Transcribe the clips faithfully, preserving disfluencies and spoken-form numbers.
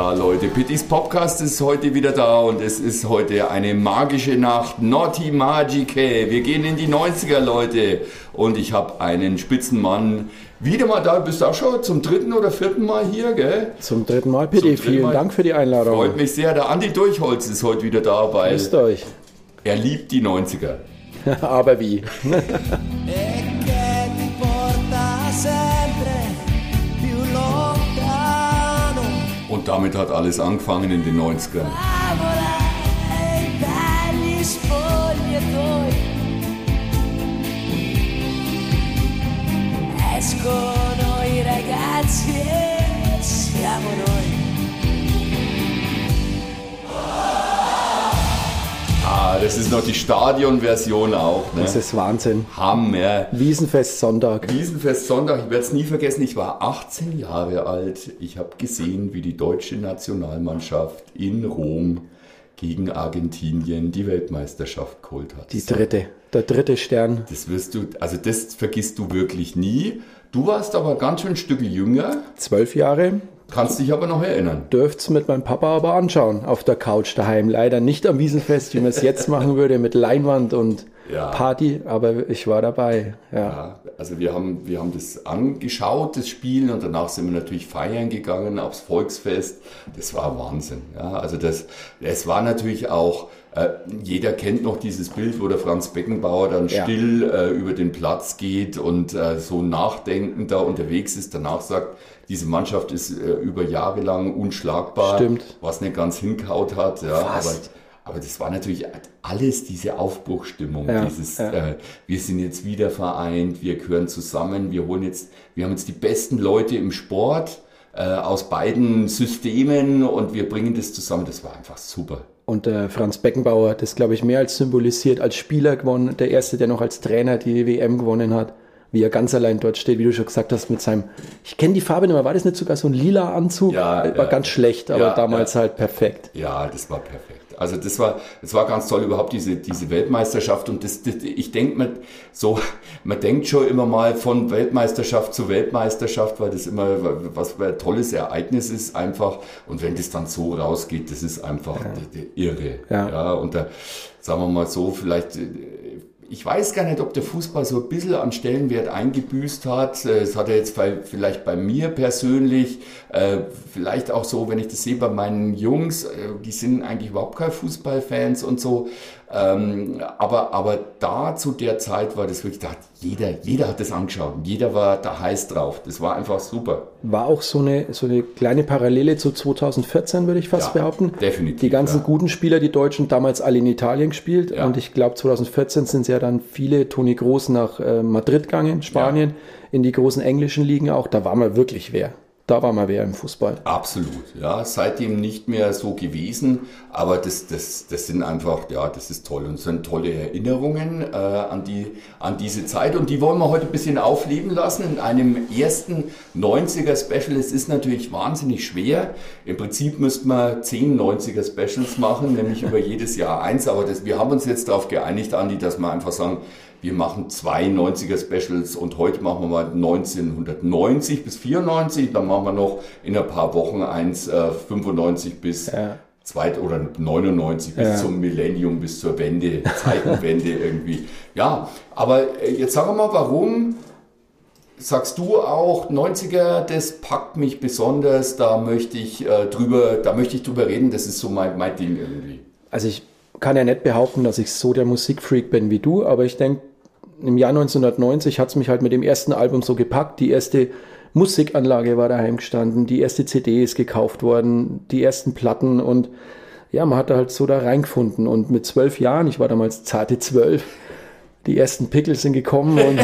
Ja, Leute, Pittys Podcast ist heute wieder da und es ist heute eine magische Nacht. Naughty Magiche. Wir gehen in die neunziger, Leute. Und ich habe einen Spitzenmann wieder mal da. Bist du auch schon zum dritten oder vierten Mal hier, gell? Zum dritten Mal, Pitti. Vielen Mal. Dank für die Einladung. Freut mich sehr. Der Andi Durchholz ist heute wieder da, weil Grüßt euch. Er liebt die neunziger. Aber wie? Und damit hat alles angefangen in den neunzigern. Escono i ragazzi e siamo noi. Ah, das ist noch die Stadionversion auch. Ne? Das ist Wahnsinn. Hammer. Wiesenfest Sonntag. Wiesenfest Sonntag, ich werde es nie vergessen, ich war achtzehn Jahre alt. Ich habe gesehen, wie die deutsche Nationalmannschaft in Rom gegen Argentinien die Weltmeisterschaft geholt hat. Die dritte, der dritte Stern. Das wirst du, also das vergisst du wirklich nie. Du warst aber ganz schön ein Stück jünger. Zwölf Jahre. Kannst dich aber noch erinnern. Dürft's mit meinem Papa aber anschauen, auf der Couch daheim. Leider nicht am Wiesenfest, wie man es jetzt machen würde, mit Leinwand und ja. Party, aber ich war dabei. Ja. Ja, also wir haben, wir haben das angeschaut, das Spiel, und danach sind wir natürlich feiern gegangen aufs Volksfest. Das war Wahnsinn. Ja, also das, es war natürlich auch, äh, jeder kennt noch dieses Bild, wo der Franz Beckenbauer dann ja. still äh, über den Platz geht und äh, so nachdenkend da unterwegs ist, danach sagt, diese Mannschaft ist äh, über Jahre lang unschlagbar, Stimmt. was nicht ganz hingehaut hat. Ja, Fast. aber, aber das war natürlich alles diese Aufbruchsstimmung, ja, dieses ja. Äh, wir sind jetzt wieder vereint, wir gehören zusammen, wir holen jetzt, wir haben jetzt die besten Leute im Sport äh, aus beiden Systemen und wir bringen das zusammen. Das war einfach super. Und äh, Franz Beckenbauer, das glaube ich mehr als symbolisiert, als Spieler gewonnen, der erste, der noch als Trainer die W M gewonnen hat. Wie er ganz allein dort steht, wie du schon gesagt hast, mit seinem, ich kenne die Farbe nicht mehr, war das nicht sogar so ein lila Anzug? Ja, war ja. ganz schlecht, aber ja, damals ja. halt perfekt. Ja, das war perfekt. Also das war, das war ganz toll überhaupt diese diese Weltmeisterschaft, und das, das ich denke mir so, man denkt schon immer mal von Weltmeisterschaft zu Weltmeisterschaft, weil das immer was für ein tolles Ereignis ist einfach, und wenn das dann so rausgeht, das ist einfach ja. irre. Ja. ja, und da sagen wir mal so, vielleicht ich weiß gar nicht, ob der Fußball so ein bisschen an Stellenwert eingebüßt hat. Es hat er jetzt vielleicht bei mir persönlich, vielleicht auch so, wenn ich das sehe bei meinen Jungs, die sind eigentlich überhaupt keine Fußballfans und so. Aber, aber da zu der Zeit war das wirklich, da hat jeder, jeder hat das angeschaut. Jeder war da heiß drauf. Das war einfach super. War auch so eine, so eine kleine Parallele zu zweitausendvierzehn, würde ich fast ja, behaupten. Definitiv. Die ganzen ja. guten Spieler, die Deutschen, damals alle in Italien gespielt. Ja. Und ich glaube, zweitausendvierzehn sind ja dann viele, Toni Kroos, nach äh, Madrid gegangen, Spanien, ja. in die großen englischen Ligen auch. Da war man wirklich wer. Da war mal wer im Fußball. Absolut, ja. Seitdem nicht mehr so gewesen, aber das, das, das sind einfach, ja, das ist toll, und es sind tolle Erinnerungen äh, an die, an diese Zeit, und die wollen wir heute ein bisschen aufleben lassen in einem ersten neunziger-Special. Es ist natürlich wahnsinnig schwer. Im Prinzip müssten wir zehn neunziger-Specials machen, nämlich über jedes Jahr eins, aber das, wir haben uns jetzt darauf geeinigt, Andi, dass wir einfach sagen, wir machen zwei neunziger-Specials, und heute machen wir mal neunzehnhundertneunzig bis vierundneunzig, dann machen wir noch in ein paar Wochen eins äh, fünfundneunzig bis ja. zwei oder neunundneunzig bis ja. zum Millennium, bis zur Wende, Zeitenwende irgendwie. Ja, aber äh, jetzt sag mal, warum sagst du auch neunziger, das packt mich besonders, da möchte ich äh, drüber, da möchte ich drüber reden, das ist so mein, mein Ding irgendwie. Also ich kann ja nicht behaupten, dass ich so der Musikfreak bin wie du, aber ich denke, im Jahr neunzehnhundertneunzig hat es mich halt mit dem ersten Album so gepackt. Die erste Musikanlage war daheim gestanden, die erste C D ist gekauft worden, die ersten Platten, und ja, man hat da halt so da reingefunden. Und mit zwölf Jahren, ich war damals zarte zwölf, die ersten Pickel sind gekommen und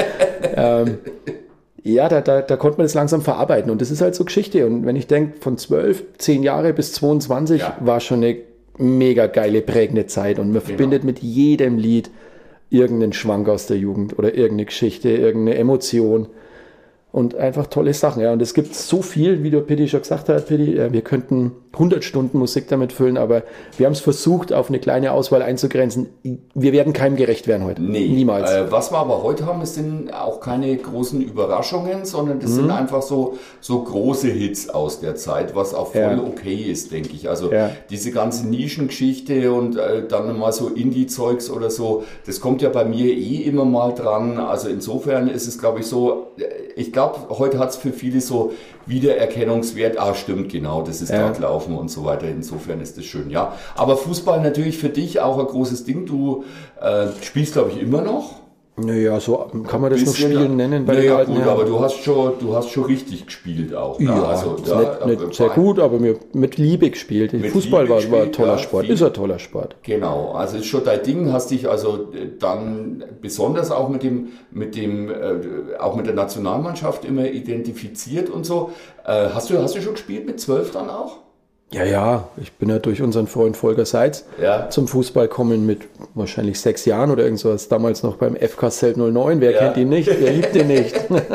ähm, ja, da, da, da konnte man das langsam verarbeiten, und das ist halt so Geschichte. Und wenn ich denke, von zwölf, zehn Jahre bis zweiundzwanzig ja. war schon eine mega geile, prägende Zeit, und man genau. verbindet mit jedem Lied irgendeinen Schwank aus der Jugend oder irgendeine Geschichte, irgendeine Emotion. Und einfach tolle Sachen, ja. Und es gibt so viel, wie der Pitti schon gesagt hat, Pitti, äh, wir könnten hundert Stunden Musik damit füllen, aber wir haben es versucht, auf eine kleine Auswahl einzugrenzen. Wir werden keinem gerecht werden heute. Nee. Niemals. Äh, was wir aber heute haben, es sind auch keine großen Überraschungen, sondern das mhm. sind einfach so, so große Hits aus der Zeit, was auch voll ja. okay ist, denke ich. Also ja. diese ganze Nischengeschichte und äh, dann mal so Indie-Zeugs oder so, das kommt ja bei mir eh immer mal dran. Also insofern ist es, glaube ich, so, ich glaube, heute hat es für viele so Wiedererkennungswert. Ah, stimmt, genau, das ist ja. gerade laufen und so weiter. Insofern ist das schön, ja. Aber Fußball natürlich für dich auch ein großes Ding. Du äh, spielst, glaube ich, immer noch. Naja, so kann man das noch Spielen nennen. Bei naja, alten gut, Herren. aber du hast schon, du hast schon richtig gespielt auch. Ne? Ja, also, ja nicht, nicht sehr gut, aber mir mit Liebe gespielt. Mit Fußball Liebe war, gespielt, war ein toller ja, Sport, viel. Ist ein toller Sport. Genau, also ist schon dein Ding, hast dich also dann besonders auch mit dem, mit dem, äh, auch mit der Nationalmannschaft immer identifiziert und so. Äh, hast du, hast du schon gespielt mit zwölf dann auch? Ja, ja, ich bin ja durch unseren Freund Volker Seitz ja. zum Fußball kommen mit wahrscheinlich sechs Jahren oder irgendwas. Damals noch beim F K Zelt null neun. Wer ja. kennt ihn nicht? Wer liebt ihn nicht?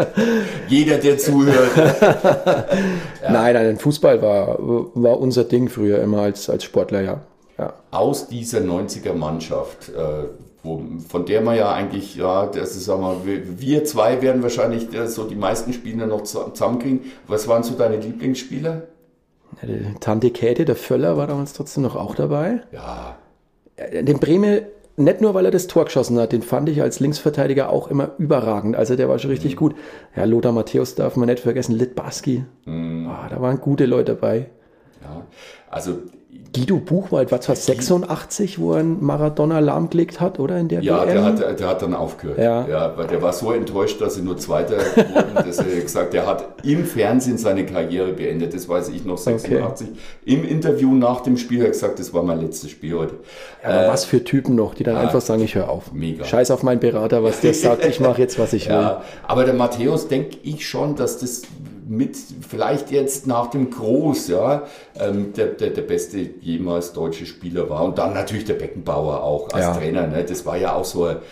Jeder, der zuhört. ja. Nein, nein, Fußball war, war unser Ding früher immer als, als Sportler, ja. ja. Aus dieser neunziger Mannschaft, äh, wo, von der man ja eigentlich, ja, das ist, sagen wir, wir zwei werden wahrscheinlich so die meisten Spieler noch zusammenkriegen. Was waren so deine Lieblingsspieler? Ja, die Tante Käthe, der Völler, war damals trotzdem noch auch dabei. Ja. Den Brehme, nicht nur, weil er das Tor geschossen hat, den fand ich als Linksverteidiger auch immer überragend. Also der war schon richtig mhm. gut. Ja, Lothar Matthäus darf man nicht vergessen, Litbarski. Mhm. Oh, da waren gute Leute dabei. Ja, also Guido Buchwald war zwar sechsundachtzig, wo er einen Maradona lahmgelegt hat, oder? In der ja, W M? Der, hat, der hat dann aufgehört. Ja. Ja, weil der war so enttäuscht, dass sie nur Zweiter wurden, dass er gesagt, der hat im Fernsehen seine Karriere beendet. Das weiß ich noch, sechsundachtzig. Okay. Im Interview nach dem Spiel hat er gesagt, das war mein letztes Spiel heute. Ja, aber äh, was für Typen noch, die dann ja, einfach sagen, ich höre auf. Mega. Scheiß auf meinen Berater, was der sagt, ich mache jetzt, was ich will. Ja, aber der Matthäus, denke ich schon, dass das mit vielleicht jetzt nach dem Groß, ja, ähm, der, der, der beste jemals deutsche Spieler war. Und dann natürlich der Beckenbauer auch als ja. Trainer. Ne? Das war ja auch so eine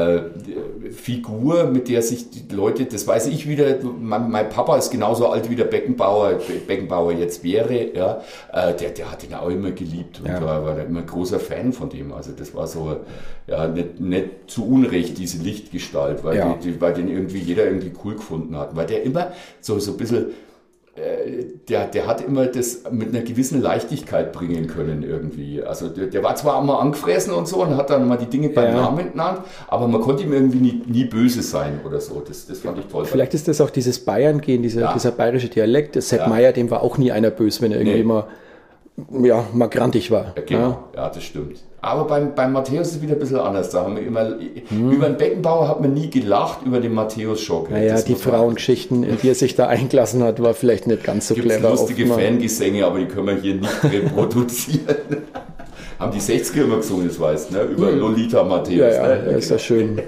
äh, Figur, mit der sich die Leute, das weiß ich wieder, mein, mein Papa ist genauso alt wie der Beckenbauer, Beckenbauer jetzt wäre. Ja? Äh, der, der hat ihn auch immer geliebt und ja. war, war immer ein großer Fan von dem. Also das war so, ja, nicht, nicht zu Unrecht diese Lichtgestalt, weil, ja. die, die, weil den irgendwie jeder irgendwie cool gefunden hat. Weil der immer so, so ein bisschen, äh, der, der hat immer das mit einer gewissen Leichtigkeit bringen können irgendwie. Also der, der war zwar einmal angefressen und so und hat dann mal die Dinge beim ja. Namen genannt, aber man konnte ihm irgendwie nie, nie böse sein oder so. Das, das fand ich toll. Vielleicht ist das auch dieses Bayern-Gehen, dieser, ja. dieser bayerische Dialekt. Der Sepp ja. Meier, dem war auch nie einer böse, wenn er irgendwie nee. mal, ja, mal grantig war. Ja, genau, ja, ja das stimmt. Aber beim, beim Matthäus ist es wieder ein bisschen anders. Da haben wir immer, hm. über den Beckenbauer hat man nie gelacht, über den Matthäus-Schock. Naja, das die Frauengeschichten, in die er sich da eingelassen hat, war vielleicht nicht ganz so Gibt's clever. Lustige Fangesänge, aber die können wir hier nicht reproduzieren. Haben die sechziger immer gesungen, das weißt, ne? Über hm. Lolita Matthäus. Ja, ja, ne? Das ist ja schön.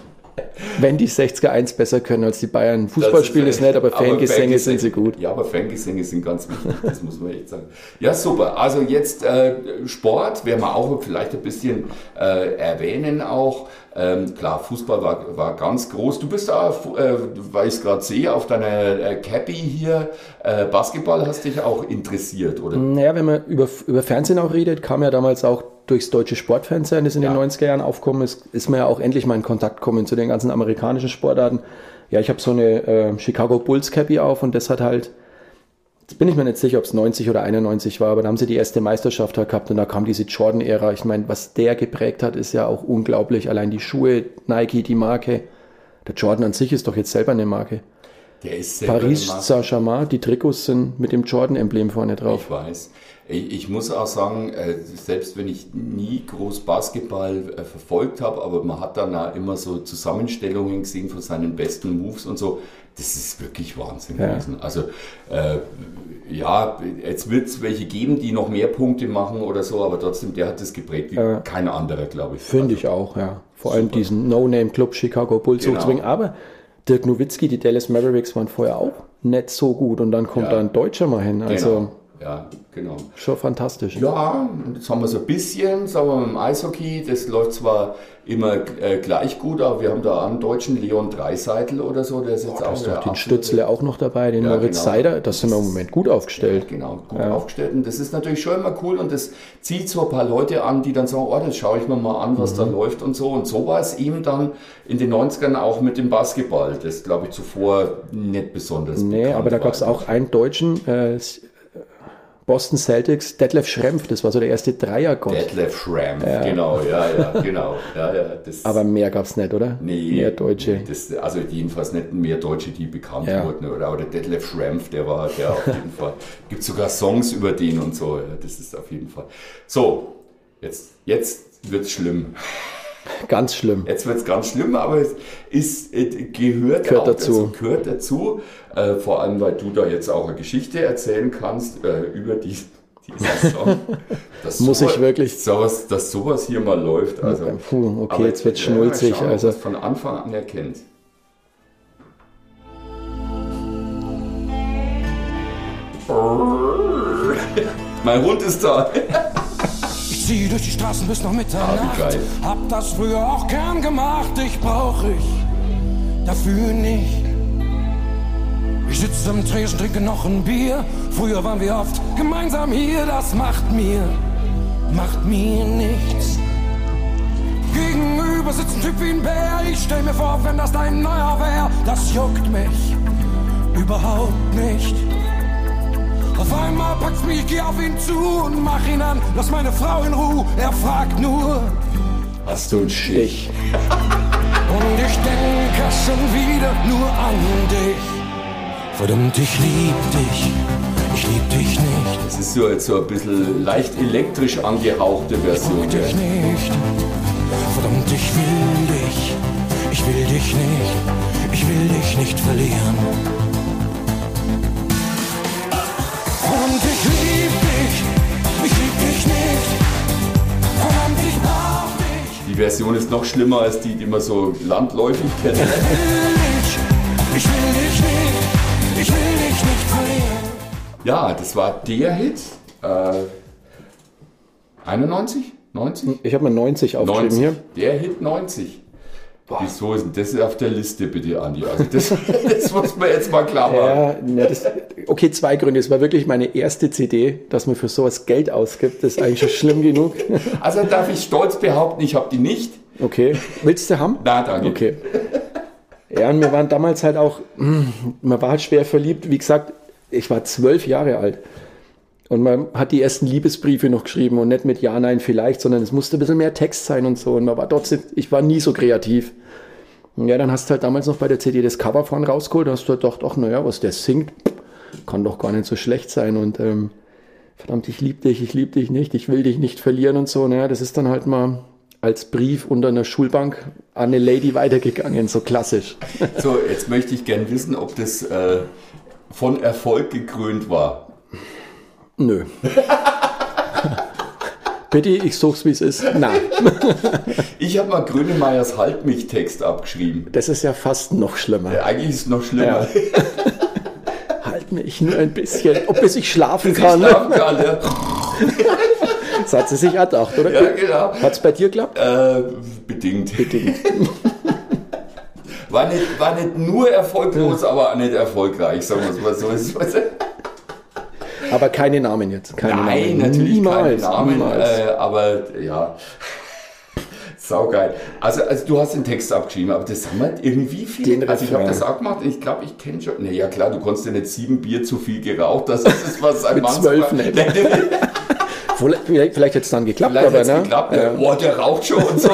Wenn die sechziger eins besser können als die Bayern. Fußball spielen ist nett, aber Fangesänge sind sie gut. Ja, aber Fangesänge sind ganz wichtig, das muss man echt sagen. Ja, super. Also jetzt äh, Sport werden wir auch vielleicht ein bisschen äh, erwähnen auch. Ähm, klar, Fußball war, war ganz groß. Du bist da, äh, weil ich es gerade sehe, auf deiner äh, Cappy hier. Äh, Basketball hast dich auch interessiert, oder? Naja, wenn man über, über Fernsehen auch redet, kam ja damals auch durchs deutsche Sportfernsehen, das in ja. den neunziger Jahren aufgekommen ist, ist man ja auch endlich mal in Kontakt gekommen zu den ganzen amerikanischen Sportarten. Ja, ich habe so eine äh, Chicago Bulls Cappy auf und das hat halt, jetzt bin ich mir nicht sicher, ob es neunzig oder einundneunzig war, aber da haben sie die erste Meisterschaft halt gehabt und da kam diese Jordan-Ära. Ich meine, was der geprägt hat, ist ja auch unglaublich. Allein die Schuhe, Nike, die Marke. Der Jordan an sich ist doch jetzt selber eine Marke. Der ist selber Paris Saint-Germain, die Trikots sind mit dem Jordan-Emblem vorne drauf. Ich weiß. Ich muss auch sagen, selbst wenn ich nie groß Basketball verfolgt habe, aber man hat dann auch immer so Zusammenstellungen gesehen von seinen besten Moves und so, das ist wirklich Wahnsinn ja. gewesen. Also äh, ja, jetzt wird es welche geben, die noch mehr Punkte machen oder so, aber trotzdem, der hat das geprägt wie äh, kein anderer, glaube ich. Finde also, ich auch, ja. Vor super. allem diesen No-Name-Club Chicago Bulls genau. hochzubringen, aber Dirk Nowitzki, die Dallas Mavericks waren vorher auch nicht so gut und dann kommt ja. da ein Deutscher mal hin. Also genau. ja, genau. Schon fantastisch. Ja, und jetzt haben wir so ein bisschen, sagen wir mal im Eishockey, das läuft zwar immer äh, gleich gut, aber wir haben da einen deutschen Leon Dreiseitel oder so, der ist jetzt Da auch ist der doch den absolute- Stützle auch noch dabei, den Ja, Moritz genau. Seider. Das sind wir im Moment gut aufgestellt. Genau, gut aufgestellt. Und das ist natürlich schon immer cool und das zieht so ein paar Leute an, die dann sagen, oh, das schaue ich mir mal an, was Mhm. da läuft und so. Und so war es eben dann in den neunzigern auch mit dem Basketball, das glaube ich zuvor nicht besonders Nee, bekannt aber da war. gab es auch einen Deutschen, äh, Boston Celtics, Detlef Schrempf, das war so der erste Dreiergott. Detlef Schrempf, genau, ja, ja, genau. Ja, ja, das, Aber mehr gab es nicht, oder? nee, Mehr Deutsche. nee, das, also jedenfalls nicht mehr Deutsche, die bekannt Ja. wurden. Oder, aber der Detlef Schrempf, der war der auf jeden Fall. Gibt sogar Songs über den und so. Ja, das ist auf jeden Fall. So, jetzt, jetzt wird's schlimm. Ganz schlimm. Jetzt wird es ganz schlimm, aber es ist, äh, gehört, Gehört auch dazu. gehört dazu. Äh, vor allem, weil du da jetzt auch eine Geschichte erzählen kannst äh, über die, diesen Song. Dass Muss ich wirklich? Sowas, dass sowas hier mal läuft. Also, Puh, okay, aber jetzt wird's ja, mal schnulzig, schauen, ob also. man es von Anfang an erkennt. Mein Hund ist da. Ich zieh durch die Straßen bis noch Mitternacht. Ah, wie geil. Hab das früher auch gern gemacht. Dich brauch ich dafür nicht. Ich sitze am Tresen, trinke noch ein Bier. Früher waren wir oft gemeinsam hier. Das macht mir, macht mir nichts. Gegenüber sitzt ein Typ wie ein Bär. Ich stell mir vor, wenn das dein neuer wär. Das juckt mich überhaupt nicht. Auf einmal packt's mich, ich geh auf ihn zu und mach ihn an. Lass meine Frau in Ruhe. Er fragt nur, Hast du einen Stich? und ich denke schon wieder nur an dich. Verdammt, ich lieb dich, ich lieb dich nicht, Das ist so jetzt so ein bisschen leicht elektrisch angehauchte Version. guck dich nicht. Verdammt, ich will dich, ich will dich nicht, ich will dich nicht verlieren. Verdammt, ich lieb dich, ich lieb dich nicht. Verdammt, ich brauch dich, Die Version ist noch schlimmer als die, die man so landläufig kennt. will dich, ich will dich nicht, ich will dich nicht verlieren. Ja, das war der Hit. Äh, einundneunzig? neunzig? Ich habe mal neunzig aufgeschrieben neunzig. hier. Der Hit neunzig. Wieso ist denn das auf der Liste, bitte, Andi? Also das, das muss man jetzt mal klar machen. Ja, ne, das, okay, zwei Gründe. Es war wirklich meine erste C D, dass man für sowas Geld ausgibt. Das ist eigentlich schon schlimm genug. Also darf ich stolz behaupten, ich habe die nicht. Okay. Willst du haben? Na, danke. Okay. Ja, und wir waren damals halt auch, man war halt schwer verliebt. Wie gesagt, ich war zwölf Jahre alt. Und man hat die ersten Liebesbriefe noch geschrieben und nicht mit Ja, Nein, vielleicht, sondern es musste ein bisschen mehr Text sein und so. Und man war trotzdem, ich war nie so kreativ. Und ja, dann hast du halt damals noch bei der C D das Cover von rausgeholt. Da hast du halt gedacht, ach naja, was der singt, kann doch gar nicht so schlecht sein. Und ähm, verdammt, ich lieb dich, ich lieb dich nicht, ich will dich nicht verlieren und so. Naja, das ist dann halt mal als Brief unter einer Schulbank an eine Lady weitergegangen, so klassisch. So, jetzt möchte ich gern wissen, ob das äh, von Erfolg gekrönt war. Nö. Bitte, ich such's, wie es ist. Nein. Ich habe mal Grönemeyers Halt mich Text abgeschrieben. Das ist ja fast noch schlimmer. Äh, Eigentlich ist es noch schlimmer. Ja. Halt mich nur ein bisschen, ob bis ich schlafen Ich kann. schlafen kann, ja. Das hat sie sich erdacht, oder? Ja, genau. Hat's bei dir geklappt? Äh, bedingt. Bedingt. War nicht, war nicht nur erfolglos, aber auch nicht erfolgreich, sagen wir es mal so. Es war- Aber keine Namen jetzt. Keine Nein, Namen. natürlich niemals, keine Namen, niemals. äh, aber ja, saugeil. Also, also du hast den Text abgeschrieben, aber das haben halt irgendwie viele. Den Also ich habe Refrain. das auch gemacht und ich glaube, ich kenne schon. Naja, klar, du konntest ja nicht sieben Bier zu viel geraucht, das ist das, was ein Mit Mann zwölf sagt. nicht. Vielleicht, vielleicht hätte es dann geklappt, Vielleicht aber hat es ne? geklappt, Ja. ja. Boah, der raucht schon und so.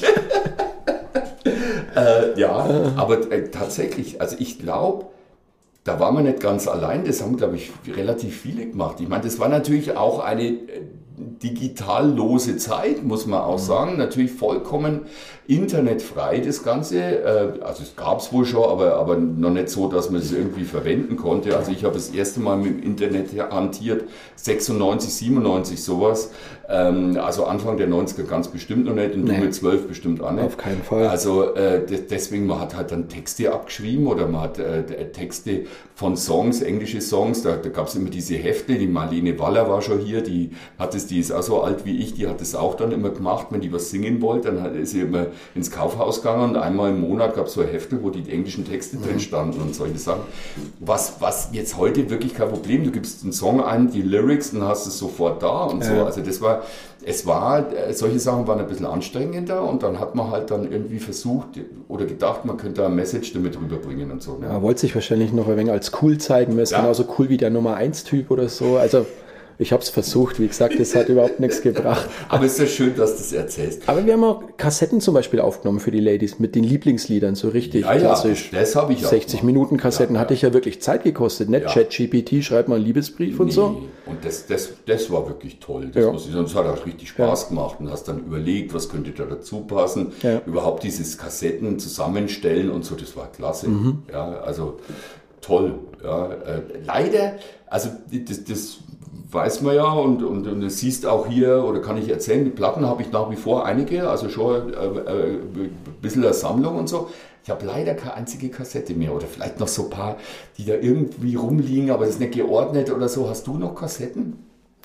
äh, ja, aber äh, tatsächlich, also ich glaube, da waren wir nicht ganz allein, das haben, glaube ich, relativ viele gemacht. Ich meine, das war natürlich auch eine digitallose Zeit, muss man auch sagen. Natürlich vollkommen internetfrei das Ganze. Also es gab es wohl schon, aber, aber noch nicht so, dass man es irgendwie verwenden konnte. Also ich habe das erste Mal mit dem Internet hantiert, sechsundneunzig, siebenundneunzig sowas. Also Anfang der neunziger ganz bestimmt noch nicht und nee. Du mit zwölf bestimmt auch nicht. Auf keinen Fall. Also deswegen, man hat halt dann Texte abgeschrieben oder man hat Texte von Songs, englische Songs, da, da gab es immer diese Hefte, die Marlene Waller war schon hier, die hat es, die ist auch so alt wie ich, die hat es auch dann immer gemacht, wenn die was singen wollte, dann ist sie immer ins Kaufhaus gegangen und einmal im Monat gab es so ein Heftel, wo die englischen Texte mhm. drin standen und solche Sachen. Was, was jetzt heute wirklich kein Problem, du gibst einen Song ein, die Lyrics, dann hast du es sofort da und ja. so, also das war, es war, solche Sachen waren ein bisschen anstrengender und dann hat man halt dann irgendwie versucht oder gedacht, man könnte eine Message damit rüberbringen und so. Ne? Ja, wollte sich wahrscheinlich noch ein wenig als cool zeigen, weil es ja. genauso cool wie der Nummer eins Typ oder so, also ich habe es versucht, wie gesagt, das hat überhaupt nichts gebracht. Aber es ist ja schön, dass du es erzählst. Aber wir haben auch Kassetten zum Beispiel aufgenommen für die Ladies mit den Lieblingsliedern, so richtig ja, klassisch. Ja, das habe ich auch. sechzig Minuten Kassetten ja, hatte ich ja wirklich Zeit gekostet. Nicht ja. ChatGPT, schreibt mal einen Liebesbrief und nee. so. Und das, das, das war wirklich toll. Das, ja. muss ich sagen, das hat auch richtig Spaß ja. gemacht und hast dann überlegt, was könnte da dazu passen. Ja. Überhaupt dieses Kassetten zusammenstellen und so, das war klasse. Mhm. Ja, also toll. Ja, äh, leider, also das, das weiß man ja und, und, und das siehst auch hier, oder kann ich erzählen, die Platten habe ich nach wie vor einige, also schon äh, äh, ein bisschen eine Sammlung und so. Ich habe leider keine einzige Kassette mehr oder vielleicht noch so ein paar, die da irgendwie rumliegen, aber das ist nicht geordnet oder so. Hast du noch Kassetten?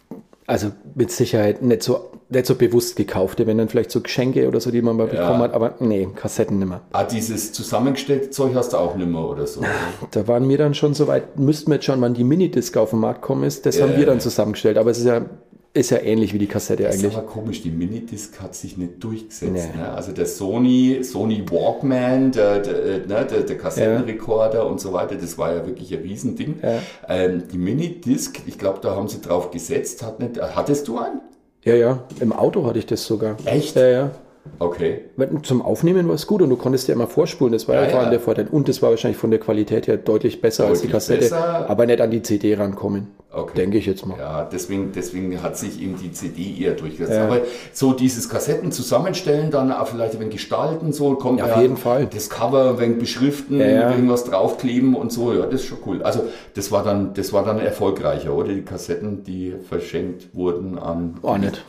Also mit Sicherheit nicht so, nicht so bewusst gekaufte, wenn dann vielleicht so Geschenke oder so, die man mal ja. bekommen hat, aber nee, Kassetten nimmer. Ah, dieses zusammengestellte Zeug hast du auch nimmer oder so? Da waren wir dann schon so weit, müssten wir jetzt schauen, wann die Minidisc auf den Markt gekommen ist, das äh, haben wir dann zusammengestellt, aber es ist ja, ist ja ähnlich wie die Kassette das eigentlich. Das ist aber komisch, die Minidisc hat sich nicht durchgesetzt. Nee. Ne? Also der Sony, Sony Walkman, der, der, ne, der, der Kassettenrekorder ja. und so weiter, das war ja wirklich ein Riesending. Ja. Ähm, die Minidisc, ich glaube, da haben sie drauf gesetzt, hat nicht, hattest du einen? Ja, ja, im Auto hatte ich das sogar. Echt? Ja, ja. Okay. Zum Aufnehmen war es gut und du konntest ja immer vorspulen, das war ja, ja vor allem der Vorteil. Und das war wahrscheinlich von der Qualität her deutlich besser deutlich als die Kassette, besser. Aber nicht an die C D rankommen. Okay. Denke ich jetzt mal. Ja, deswegen, deswegen hat sich eben die C D eher durchgesetzt. Ja. Aber so dieses Kassetten zusammenstellen, dann auch vielleicht ein wenig gestalten, so kommt ja, auf ja jeden Fall. Das Cover ein wenig beschriften, ja, ja. irgendwas draufkleben und so, ja, das ist schon cool. Also das war dann, das war dann erfolgreicher, oder? Die Kassetten, die verschenkt wurden an... Oh, nicht.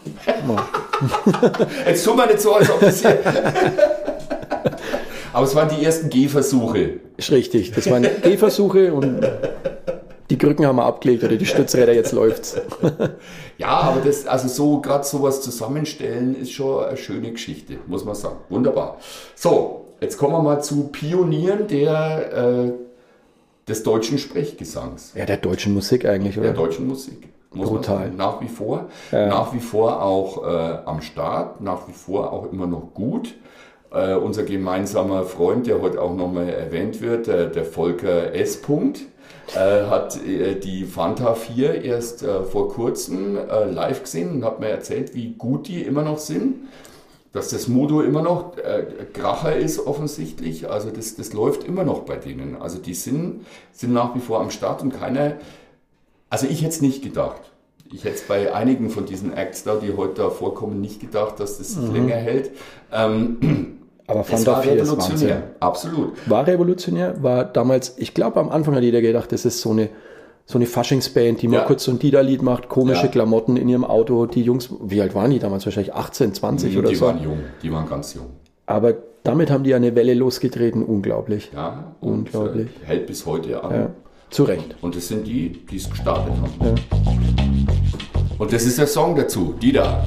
Jetzt tun wir nicht so, als ob das hier... Aber es waren die ersten Gehversuche. Ist richtig, das waren Gehversuche und... Die Krücken haben wir abgelegt oder die Stützräder, jetzt läuft's. Ja, aber das, also so, gerade sowas zusammenstellen ist schon eine schöne Geschichte, muss man sagen. Wunderbar. So, jetzt kommen wir mal zu Pionieren der, äh, des deutschen Sprechgesangs. Ja, der deutschen Musik eigentlich, oder? Der deutschen Musik. Muss Brutal. Man sagen. Nach wie vor. Ja. Nach wie vor auch äh, am Start, nach wie vor auch immer noch gut. Äh, unser gemeinsamer Freund, der heute auch nochmal erwähnt wird, der, der Volker S. Punkt, Äh, hat äh, die Fanta vier erst äh, vor kurzem äh, live gesehen und hat mir erzählt, wie gut die immer noch sind, dass das Modo immer noch äh, Kracher ist offensichtlich, also das, das läuft immer noch bei denen, also die sind, sind nach wie vor am Start und keiner, also ich hätte es nicht gedacht, ich hätte es bei einigen von diesen Acts da, die heute da vorkommen, nicht gedacht, dass das mhm. länger hält. Ähm, Aber Fanta vier ist Wahnsinn. Absolut. War revolutionär, war damals, ich glaube am Anfang hat jeder gedacht, das ist so eine, so eine Faschingsband, die mal ja. kurz so ein Dieter-Lied macht, komische ja. Klamotten in ihrem Auto, die Jungs, wie alt waren die damals? Wahrscheinlich achtzehn, zwanzig die oder die so. Die waren jung, die waren ganz jung. Aber damit haben die eine Welle losgetreten, unglaublich. Ja, unglaublich. Und, äh, hält bis heute an. Ja. Zu Recht. Und das sind die, die es gestartet haben. Ja. Und das ist der Song dazu, Dieter.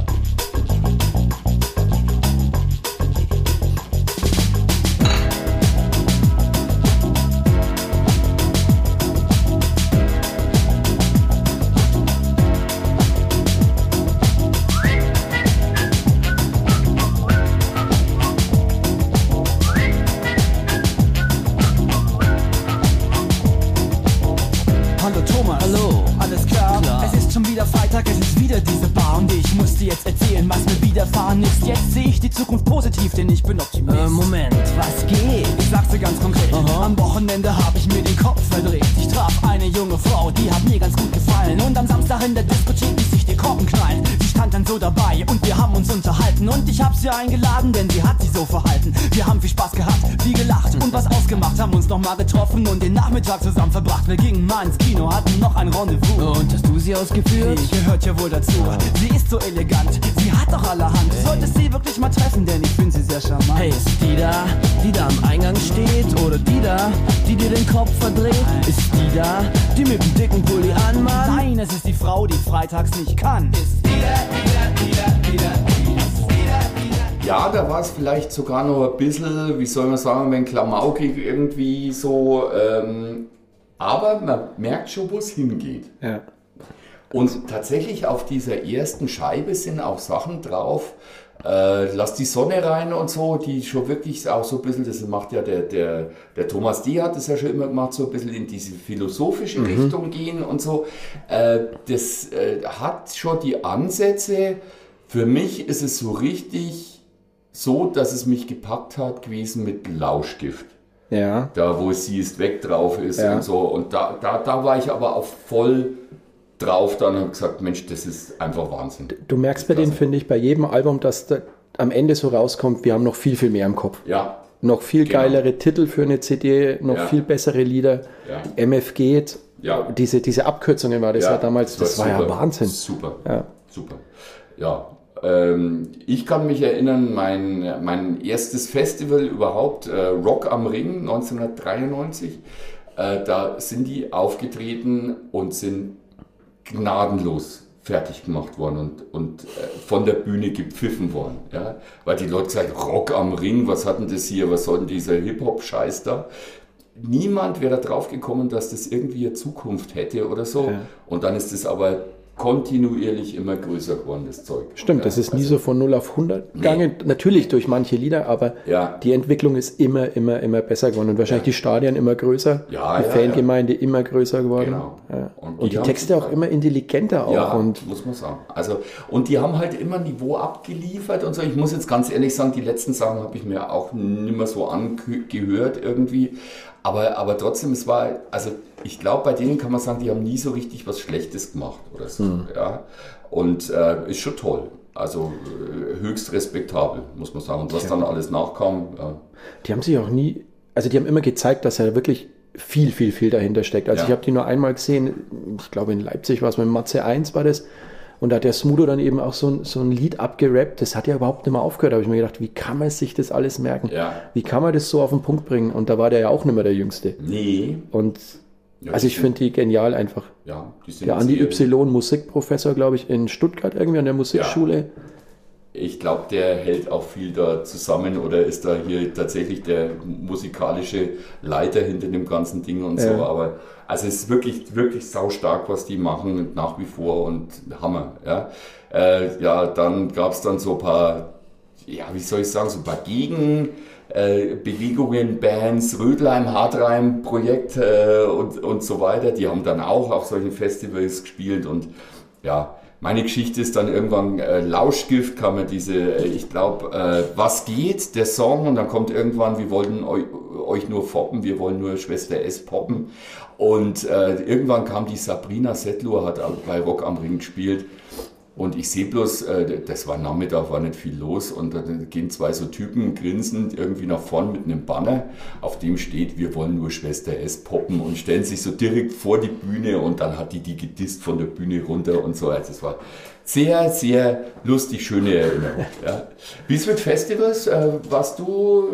Jetzt sehe ich die Zukunft positiv, denn ich bin Optimist. Äh, Moment, was geht? Ich sag's dir ganz konkret. Aha. Am Wochenende hab ich mir den Kopf verdreht. Ich traf eine junge Frau, die hat mir ganz gut gefallen. Und am Samstag in der Diskothek ließ sich die Korken knallen. Sie stand vorbei und wir haben uns unterhalten. Und ich hab sie eingeladen, denn sie hat sich so verhalten. Wir haben viel Spaß gehabt, viel gelacht und was ausgemacht. Haben uns nochmal getroffen und den Nachmittag zusammen verbracht. Wir gingen mal ins Kino, hatten noch ein Rendezvous. Und hast du sie ausgeführt? Die gehört ja wohl dazu. Sie ist so elegant, sie hat doch allerhand. Du solltest sie wirklich mal treffen, denn ich finde sie sehr charmant. Hey, ist die da, die da am Eingang steht? Oder die da, die dir den Kopf verdreht? Ist die da, die mit dem dicken Pulli anmacht? Nein, es ist die Frau, die freitags nicht kann. Ist die da, die da, die da, die da, die da. Ja, da war es vielleicht sogar noch ein bisschen, wie soll man sagen, wenn klamaukig irgendwie so, ähm, aber man merkt schon, wo es hingeht. Ja. Und tatsächlich auf dieser ersten Scheibe sind auch Sachen drauf, äh, lass die Sonne rein und so, die schon wirklich auch so ein bisschen, das macht ja der, der, der Thomas D. hat das ja schon immer gemacht, so ein bisschen in diese philosophische mhm. Richtung gehen und so. Äh, das äh, hat schon die Ansätze. Für mich ist es so richtig so, dass es mich gepackt hat gewesen mit Lauschgift. Ja. Da, wo sie ist weg drauf ist ja. und so. Und da, da, da war ich aber auch voll drauf dann und habe gesagt, Mensch, das ist einfach Wahnsinn. Du merkst bei denen, finde ich, bei jedem Album, dass da am Ende so rauskommt, wir haben noch viel, viel mehr im Kopf. Ja. Noch viel genau. geilere Titel für eine C D, noch ja. viel bessere Lieder. Ja. M F geht, ja. diese, diese Abkürzungen war das ja, ja damals, das, das war, war ja Wahnsinn. Super, ja. super. Ja, ähm, ich kann mich erinnern, mein, mein erstes Festival überhaupt, äh, Rock am Ring neunzehnhundertdreiundneunzig, äh, da sind die aufgetreten und sind gnadenlos fertig gemacht worden und, und äh, von der Bühne gepfiffen worden. Ja? Weil die Leute sagen, Rock am Ring, was hat denn das hier, was soll denn dieser Hip-Hop-Scheiß da? Niemand wäre da drauf gekommen, dass das irgendwie eine Zukunft hätte oder so. Ja. Und dann ist es aber kontinuierlich immer größer geworden, das Zeug. Stimmt, ja, das ist nie also, so von null auf hundert gegangen. Nee. Natürlich durch manche Lieder, aber ja. die Entwicklung ist immer, immer, immer besser geworden. Und wahrscheinlich ja. die Stadien immer größer, ja, die ja, Fangemeinde ja. immer größer geworden. Genau. Ja. Und, und die, die Texte auch immer intelligenter auch. Ja, und muss man sagen. Also, und die haben halt immer Niveau abgeliefert und so. Ich muss jetzt ganz ehrlich sagen, die letzten Sachen habe ich mir auch nicht mehr so angehört irgendwie. Aber, aber trotzdem, es war, also ich glaube, bei denen kann man sagen, die haben nie so richtig was Schlechtes gemacht oder so. Mhm. Ja. Und äh, ist schon toll. Also äh, höchst respektabel, muss man sagen. Und was ja. dann alles nachkam. Ja. Die haben sich auch nie, also die haben immer gezeigt, dass ja wirklich viel, viel, viel dahinter steckt. Also ja. ich habe die nur einmal gesehen, ich glaube in Leipzig war es, mit Matze eins war das. Und da hat der Smudo dann eben auch so ein, so ein Lied abgerappt, das hat ja überhaupt nicht mehr aufgehört. Da habe ich mir gedacht, wie kann man sich das alles merken? Ja. Wie kann man das so auf den Punkt bringen? Und da war der ja auch nicht mehr der Jüngste. Nee. Und ja, also ich finde die genial einfach. Ja, die sind der Andi Y, Musikprofessor, glaube ich, in Stuttgart irgendwie an der Musikschule. Ja. Ich glaube, der hält auch viel da zusammen oder ist da hier tatsächlich der musikalische Leiter hinter dem ganzen Ding und so. Ja. Aber also es ist wirklich, wirklich saustark, was die machen nach wie vor und Hammer. Ja, äh, ja dann gab es dann so ein paar, ja, wie soll ich sagen, so ein paar Gegen... Äh, Bewegungen, Bands, Rödelheim, Hartreim Projekt äh, und, und so weiter. Die haben dann auch auf solchen Festivals gespielt und ja, meine Geschichte ist dann irgendwann äh, Lauschgift, kam mir diese, äh, ich glaube, äh, was geht, der Song und dann kommt irgendwann, wir wollten euch, euch nur foppen, wir wollen nur Schwester S poppen und äh, irgendwann kam die Sabrina Settler, hat bei Rock am Ring gespielt. Und ich sehe bloß, äh, das war Nachmittag, war nicht viel los und da gehen zwei so Typen grinsend irgendwie nach vorn mit einem Banner, auf dem steht, wir wollen nur Schwester S poppen und stellen sich so direkt vor die Bühne und dann hat die die gedisst von der Bühne runter und so. Also es war sehr, sehr lustig, schöne Erinnerung. Ja. Wie ist mit Festivals? Äh, warst du...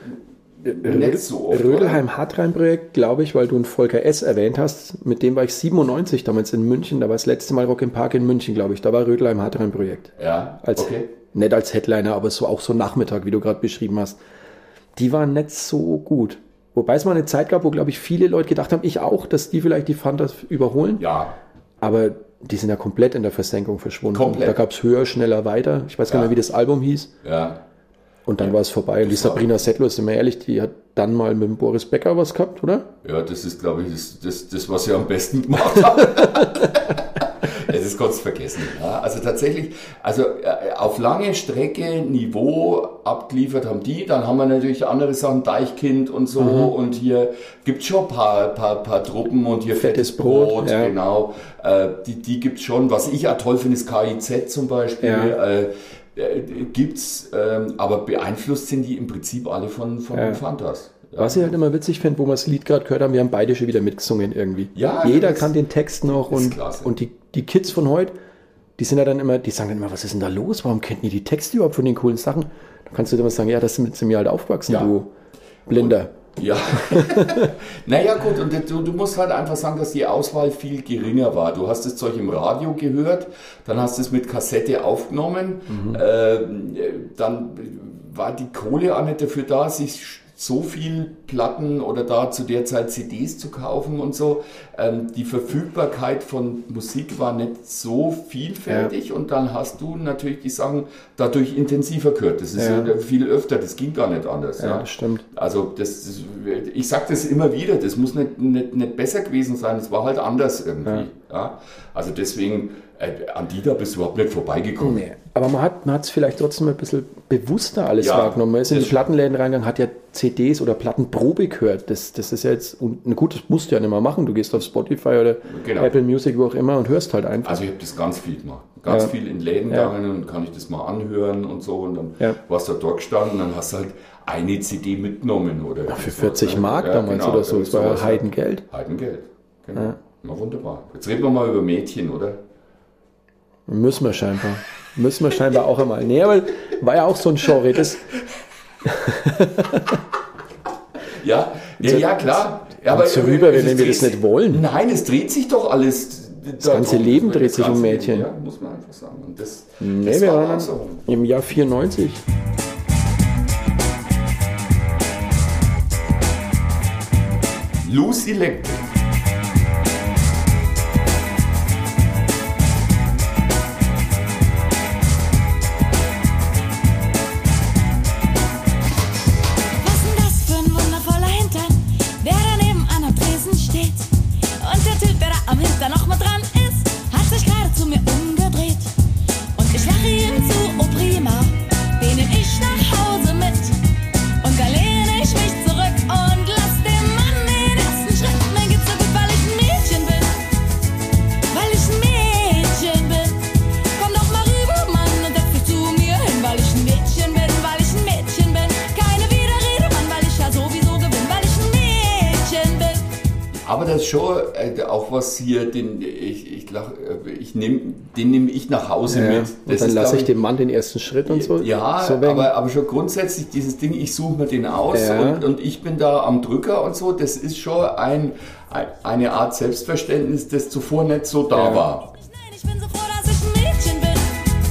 Nicht so oft, Rödelheim-Hartreim-Projekt, glaube ich, weil du einen Volker S. erwähnt hast. Mit dem war ich siebenundneunzig damals in München. Da war das letzte Mal Rock im Park in München, glaube ich. Da war Rödelheim-Hartreim-Projekt. Ja, als, okay. Nicht als Headliner, aber so auch so Nachmittag, wie du gerade beschrieben hast. Die waren nicht so gut. Wobei es mal eine Zeit gab, wo, glaube ich, viele Leute gedacht haben, ich auch, dass die vielleicht die Fantas überholen. Ja. Aber die sind ja komplett in der Versenkung verschwunden. Komplett. Da gab es höher, schneller, weiter. Ich weiß gar nicht mehr, wie das Album hieß. Ja. Und dann ja, war es vorbei. Und die Sabrina Settler, sind wir ehrlich, die hat dann mal mit dem Boris Becker was gehabt, oder? Ja, das ist, glaube ich, das, das, das was sie am besten gemacht hat. Es das kannst du vergessen. Ja, also tatsächlich, also äh, auf lange Strecke Niveau abgeliefert haben die, dann haben wir natürlich andere Sachen, Deichkind und so, mhm. und hier gibt's schon ein paar, paar, paar Truppen und hier Fettes, Fettes Brot, Brot ja. genau, äh, die, die gibt's schon. Was ich auch toll finde, ist K I Z zum Beispiel, ja. äh, äh, gibt's, äh, aber beeinflusst sind die im Prinzip alle von, von ja. Fantas. Ja. Was ich halt immer witzig finde, wo wir das Lied gerade gehört haben, wir haben beide schon wieder mitgesungen irgendwie. Ja, jeder kann den Text noch und, und die, die Kids von heute, die sind ja dann immer, die sagen dann immer, was ist denn da los? Warum kennt ihr die Texte überhaupt von den coolen Sachen? Dann kannst du dir immer sagen, ja, das sind mit mir halt aufgewachsen, ja. du Blinder. Und, ja, naja gut, und du, du musst halt einfach sagen, dass die Auswahl viel geringer war. Du hast das Zeug im Radio gehört, dann hast du es mit Kassette aufgenommen, mhm. äh, dann war die Kohle auch nicht dafür da, sich so viel Platten oder da zu der Zeit C Ds zu kaufen und so. Ähm, die Verfügbarkeit von Musik war nicht so vielfältig, ja. und dann hast du natürlich die Sachen dadurch intensiver gehört. Das ist ja. ja viel öfter, das ging gar nicht anders. Ja, ja. Das stimmt. Also das, ich sage das immer wieder, das muss nicht, nicht, nicht besser gewesen sein, es war halt anders irgendwie. Ja. Ja. Also deswegen, äh, an die da bist du überhaupt nicht vorbeigekommen. Nee. Aber man hat man es vielleicht trotzdem ein bisschen bewusster alles ja, wahrgenommen. Man ist in die Plattenläden reingegangen, hat ja C Ds oder Plattenprobe gehört. Das, das ist ja jetzt, und gut, das musst du ja nicht mehr machen. Du gehst auf Spotify oder genau. Apple Music, wo auch immer, und hörst halt einfach. Also ich habe das ganz viel gemacht. Ganz ja. viel in Läden ja. gegangen und kann ich das mal anhören und so. Und dann ja. warst du dort gestanden, dann hast du halt eine C D mitgenommen. Oder ja, für vierzig Mark ja, damals genau, oder so. Das war ja Heidengeld. Heidengeld, genau. Ja. Na wunderbar. Jetzt reden wir mal über Mädchen, oder? Müssen wir scheinbar. Müssen wir scheinbar auch einmal. Nee, aber war ja auch so ein Genre. Das ja, ja, ja, klar. Ja, aber so rüber, wenn wir das nicht wollen. Nein, es dreht sich doch alles. Das ganze darum. Leben dreht sich um Mädchen. Leben, ja, muss man einfach sagen. Und das, nee, das wir war waren so. Im Jahr vierundneunzig. Loose Electric. Schon äh, auch was hier, den ich, ich, ich nehm, den nehme ich nach Hause ja, mit. Das und dann lasse ich dem Mann den ersten Schritt und so. Ja, so aber, aber schon grundsätzlich dieses Ding, ich suche mir den aus ja. und, und ich bin da am Drücker und so, das ist schon ein, ein, eine Art Selbstverständnis, das zuvor nicht so da ja. war. Ich bin so froh, dass ich ein Mädchen bin.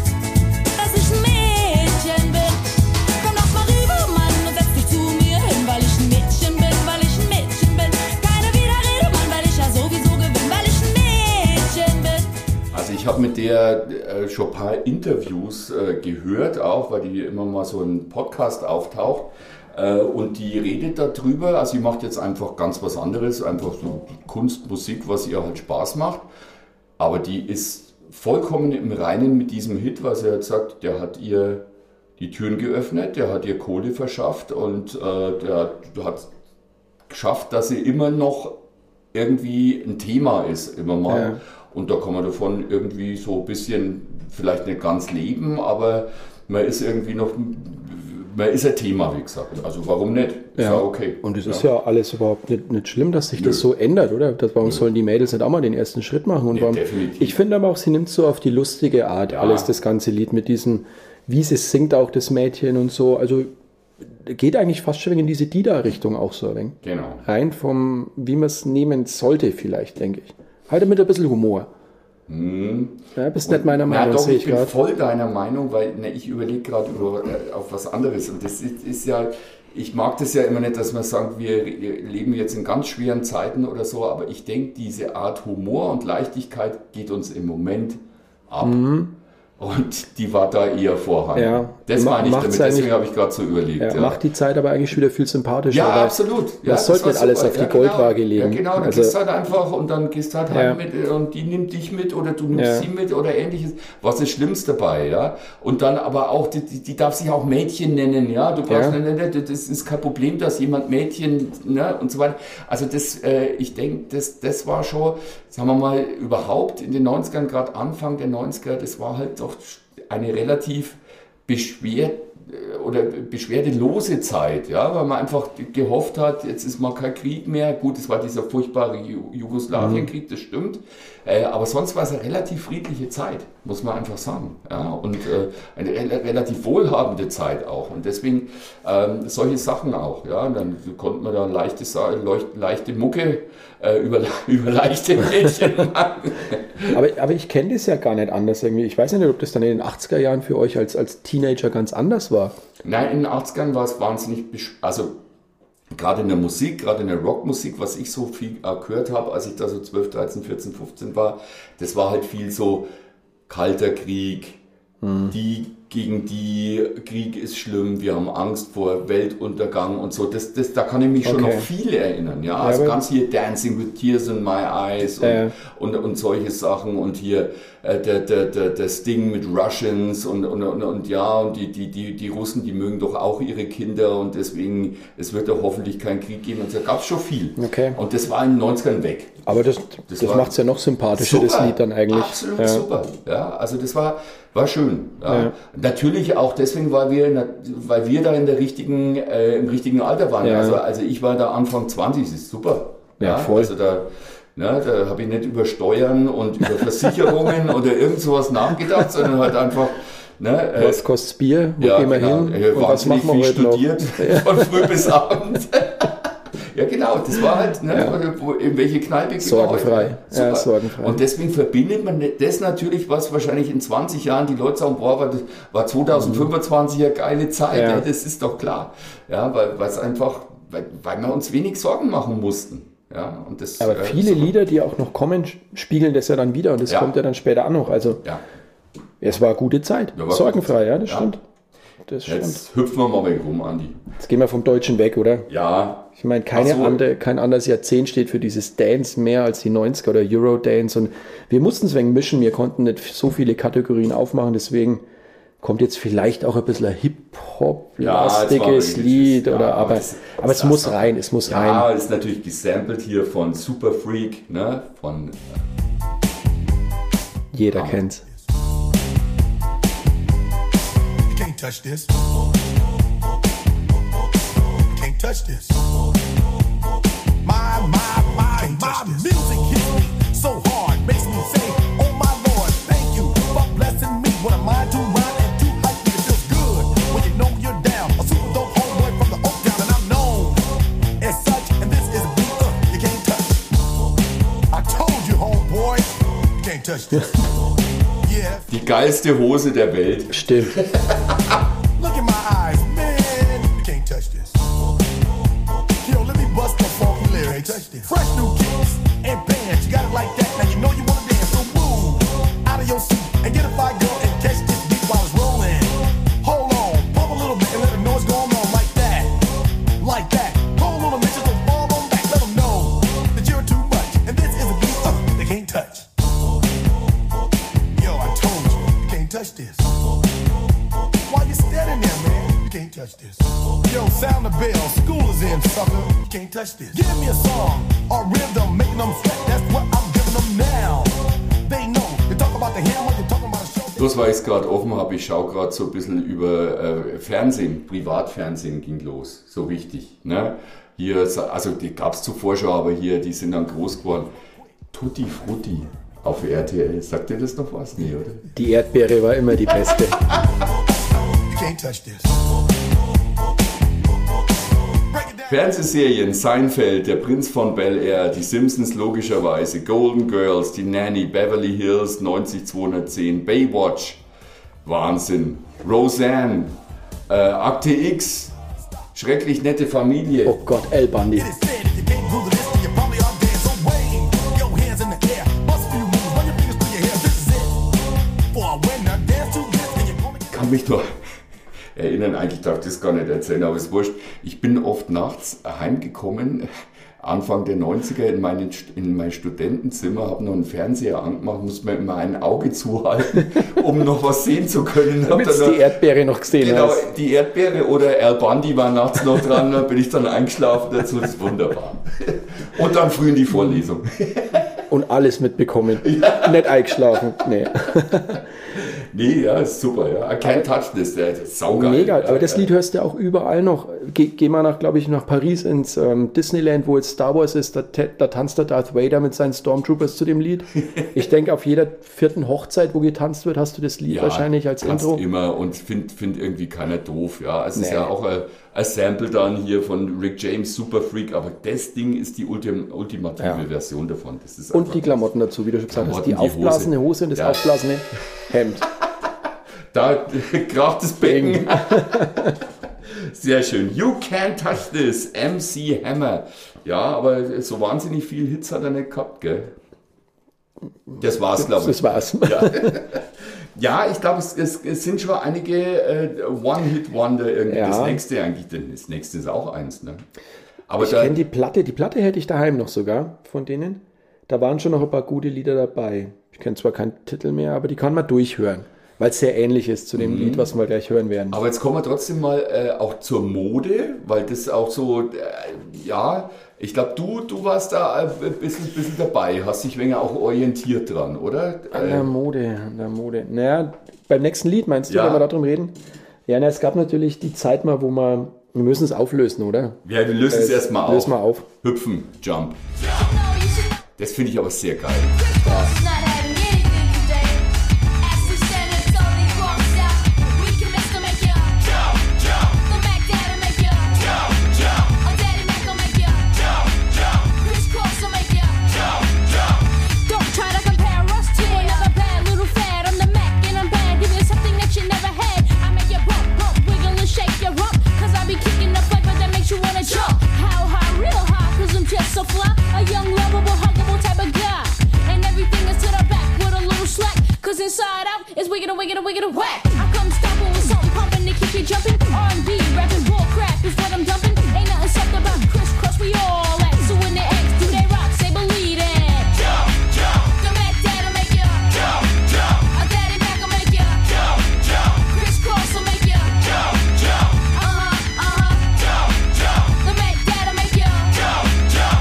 Dass ich ein Mädchen bin. Komm doch mal rüber, Mann, und setz dich zu mir hin, weil ich ein Mädchen bin, weil ich ein Mädchen bin. Keine Widerrede, Mann, weil ich ja sowieso gewinne, weil ich ein Mädchen bin. Also ich habe mit der äh, schon ein paar Interviews äh, gehört, auch weil die immer mal so ein Podcast auftaucht. Äh, und die redet darüber, also sie macht jetzt einfach ganz was anderes, einfach so Kunst, Musik, was ihr halt Spaß macht. Aber die ist vollkommen im Reinen mit diesem Hit, weil sie halt sagt, der hat ihr die Türen geöffnet, der hat ihr Kohle verschafft und äh, der hat geschafft, dass sie immer noch irgendwie ein Thema ist, immer mal. Ja. Und da kann man davon irgendwie so ein bisschen, vielleicht nicht ganz leben, aber man ist irgendwie noch, man ist ein Thema, wie gesagt. Also warum nicht? Ist ja, ja okay. Und es ja. ist ja alles überhaupt nicht, nicht schlimm, dass sich Nö. das so ändert, oder? Das, warum Nö. sollen die Mädels nicht auch mal den ersten Schritt machen? Und ja, warum, definitiv. Ich finde aber auch, sie nimmt so auf die lustige Art ja. alles, das ganze Lied mit diesem, wie sie singt auch das Mädchen und so. Also geht eigentlich fast schon in diese Dida-Richtung auch so ein wenig. Genau. Rein vom, wie man es nehmen sollte vielleicht, denke ich. Halt mit ein bisschen Humor. Hm. Ja, bist nicht meiner Meinung. Ja, doch, ich, ich bin grad. voll deiner Meinung, weil ne, ich überlege gerade äh, auf was anderes. Und das ist, ist ja, ich mag das ja immer nicht, dass man sagt, wir leben jetzt in ganz schweren Zeiten oder so, aber ich denke, diese Art Humor und Leichtigkeit geht uns im Moment ab. Mhm. Und die war da eher vorhanden. Ja, das ma- meine ich macht's damit, deswegen eigentlich- habe ich gerade so überlegt. Ja, Ja, macht die Zeit aber eigentlich wieder viel sympathischer. ja weil absolut. Ja, Man das sollte war nicht alles super. auf die Ja, genau. Goldwaage legen. Ja, genau, dann Also- gehst du halt einfach und dann gehst halt Ja. heim mit und die nimmt dich mit oder du nimmst Ja. sie mit oder ähnliches. Was ist Schlimmste dabei, ja? Und dann aber auch, die, die, die darf sich auch Mädchen nennen, ja? Du brauchst, Ja. ne, ne, das ist kein Problem, dass jemand Mädchen, ne, und so weiter. Also das, äh, ich denke, das, das war schon, sagen wir mal, überhaupt in den neunzigern, gerade Anfang der neunziger, das war halt doch eine relativ beschwert oder beschwerdelose Zeit, ja, weil man einfach gehofft hat, jetzt ist mal kein Krieg mehr. Gut, es war dieser furchtbare Ju- Jugoslawienkrieg, das stimmt, äh, aber sonst war es eine relativ friedliche Zeit, muss man einfach sagen, ja, und äh, eine re relativ wohlhabende Zeit auch und deswegen ähm, solche Sachen auch, ja, und dann konnte man da leichte, Sa- leucht, leichte Mucke äh, über, über leichte Mädchen machen. Aber, aber ich kenne das ja gar nicht anders irgendwie. Ich weiß ja nicht, ob das dann in den achtziger Jahren für euch als, als Teenager ganz anders war. Nein, in den achtzigern war es wahnsinnig, besch- also gerade in der Musik, gerade in der Rockmusik, was ich so viel äh, gehört habe, als ich da so zwölf, dreizehn, vierzehn, fünfzehn war, das war halt viel so kalter Krieg, die gegen die, Krieg ist schlimm, wir haben Angst vor Weltuntergang und so. Das, das, da kann ich mich schon Okay. noch viel erinnern. Ja, also aber- ganz hier Dancing with Tears in My Eyes und, Ja. und, und solche Sachen und hier äh, der, der, der, das Ding mit Russians und, und, und, und ja, und die, die, die, die Russen, die mögen doch auch ihre Kinder und deswegen, es wird doch hoffentlich keinen Krieg geben und so gab es schon viel. Okay. Und das war in den neunzigern weg. Aber das, Das das, war macht es ja noch sympathischer, das Lied dann eigentlich. Absolut Ja. super. Ja, also das war, war schön. Ja. Ja. Natürlich auch deswegen, weil wir, in der- weil wir da in der richtigen, äh, im richtigen Alter waren. Ja. Also, also ich war da Anfang zwanzig, das ist super. Ja, voll. Also da, ne, da habe ich nicht über Steuern und über Versicherungen oder irgend sowas nachgedacht, sondern halt einfach, ne, äh, Was kostet Bier? Wo ja, gehen wir genau. hin? Ich habe Und was machen wahnsinnig wir viel heute studiert, von früh bis abend. Ja, genau, das war halt, ne, Ja. wo, in welche Kneipe gehen wir Sorgenfrei. heute? Ja, Super. sorgenfrei. Und deswegen verbindet man das natürlich, was wahrscheinlich in zwanzig Jahren die Leute sagen, boah, war, das war zwanzig fünfundzwanzig eine geile Zeit, Ja. ja. Das ist doch klar. Ja, weil weil es einfach, weil, weil wir uns wenig Sorgen machen mussten. Ja, und das, Aber äh, viele super. Lieder, die auch noch kommen, spiegeln das ja dann wieder und das Ja. kommt ja dann später auch noch. Also Ja, es war eine gute Zeit. Ja, war Sorgenfrei, ja, das Ja. stimmt. Das stimmt. Jetzt. jetzt hüpfen wir mal weg rum, Andi. gehen wir vom Deutschen weg, oder? Ja, Ich meine, keine Ach so. andere, kein anderes Jahrzehnt steht für dieses Dance mehr als die neunziger oder Eurodance. Und wir mussten es wegen mischen. Wir konnten nicht so viele Kategorien aufmachen. Deswegen kommt jetzt vielleicht auch ein bisschen ein Ja, Hip-Hop-lastiges es war Lied. ja, oder, aber aber, das- aber es das muss doch- rein. Es muss rein. ja, ist natürlich gesampelt hier von Super Freak, ne, von Jeder kennt's. You can't touch this. You can't touch this. My, my, my, my music hits me so hard, makes me say, oh my Lord, thank you for blessing me. When I'm mind too wild and too hype, it feels good when you know you're down. A super dope homeboy from the Oak Town, and I'm known as such. And this is a beat uh, you can't touch. I told you, homeboy, you can't touch this. Yeah. die geilste Hose der Welt. Stimmt. Look in my eyes, man. You can't touch this. Yo, let me bust the funky lyrics. Fresh new kicks and bands. You got it like that. Now you know you wanna dance. So move out of your seat and get a fire girl and catch this beat while it's rolling. Hold on, pump a little bit and let them know what's going on like that. Like that. Hold on a minute, just fall on back. Let them know that you're too much. And this is a beat uh, they can't touch. Yo, I told you, you can't touch this. Why you standing there, man? You can't touch this. Yo, sound the bell. School is in, sucker. You can't touch this. Give me a song or rhythm, making them sweat. That's what I'm giving them now. They know. You talk about the hammer, you talking about a show. Bloß weil ich es gerade offen habe, ich schaue gerade so ein bisschen über äh, Fernsehen, Privatfernsehen ging los, so wichtig. Ne? Hier, also die gab es zuvor schon, aber hier, die sind dann groß geworden. Tutti Frutti auf R T L, sagt dir das noch was? Nee, oder? Die Erdbeere war immer die beste. You can't touch this. Break it down. Fernsehserien, Seinfeld, Der Prinz von Bel-Air, Die Simpsons logischerweise, Golden Girls, Die Nanny, Beverly Hills, neunzig zweihundertzehn, Baywatch, Wahnsinn, Roseanne, äh, Akte X, Schrecklich nette Familie. Oh Gott, El Bandi. It is said if you can't groove to this, then you probably are dead. So wave your hands in the air, bust a few moves, run your fingers through your hair. This is it. For a winner, dance to kann mich noch erinnern, eigentlich darf ich das gar nicht erzählen, aber es ist wurscht. Ich bin oft nachts heimgekommen, Anfang der neunziger in, meinen, in mein Studentenzimmer, habe noch einen Fernseher angemacht, musste mir immer ein Auge zuhalten, um noch was sehen zu können. Damit du die Erdbeere noch gesehen genau, hast. Genau, die Erdbeere oder Al Bundy war nachts noch dran, dann bin ich dann eingeschlafen dazu, das ist wunderbar. Und dann früh in die Vorlesung. Und alles mitbekommen. Ja. Nicht eingeschlafen. Nee. Nee, ja, ist super. Ja. I can't touch this. Das ist saugeil. Mega, aber das Lied hörst du auch überall noch. Geh, geh mal nach, glaube ich, nach Paris ins ähm, Disneyland, wo jetzt Star Wars ist. Da, da tanzt der Darth Vader mit seinen Stormtroopers zu dem Lied. Ich denke, auf jeder vierten Hochzeit, wo getanzt wird, hast du das Lied ja, wahrscheinlich als Intro. Immer und find, find irgendwie keiner doof. Ja, es nee. ist ja auch ein, ein Sample dann hier von Rick James, Super Freak, aber das Ding ist die Ultim, ultimative ja. Version davon. Das ist und die Klamotten dazu, wie du schon gesagt hast. Die, die aufblasende Hose und das ja. aufblasende Hemd. Da kracht das Becken. Sehr schön. You Can't Touch This, M C Hammer. Ja, aber so wahnsinnig viel Hits hat er nicht gehabt, gell? Das war's, glaube ich. Das war's. Ja, ja ich glaube, es, es, es sind schon einige äh, One-Hit-Wonder irgendwie. Ja. Das nächste eigentlich, denn das nächste ist auch eins, ne? Aber ich kenne die Platte, die Platte hätte ich daheim noch sogar von denen. Da waren schon noch ein paar gute Lieder dabei. Ich kenne zwar keinen Titel mehr, aber die kann man durchhören. Weil es sehr ähnlich ist zu dem mhm. Lied, was wir gleich hören werden. Aber jetzt kommen wir trotzdem mal äh, auch zur Mode, weil das auch so, äh, ja, ich glaube, du, du warst da ein bisschen, bisschen dabei, hast dich wenig auch orientiert dran, oder? An der Mode, an der Mode. Naja, beim nächsten Lied meinst du, ja. wenn wir darum reden? Ja, na, es gab natürlich die Zeit mal, wo man, wir müssen es auflösen, oder? Ja, wir lösen äh, es erstmal auf. Lösen wir auf. Hüpfen, Jump. Das finde ich aber sehr geil. Ja. So fly, a young, lovable, huggable type of guy. And everything is to the back with a little slack. Cause inside out is wicked and wicked and wicked and whack. I come stomping with something pumping to keep you jumping. R and B, rapping bull crap is what I'm dumping. Ain't nothing soft about crisscross, we all at. So when they ask, do they rock, say believe it. Jump, jump. The Mac Dad'll make you jump, jump. A Daddy Mac will make you jump, jump. Crisscross will make you jump, jump. Uh-huh, uh-huh. Jump, jump. The Mac Dad'll make you jump, jump.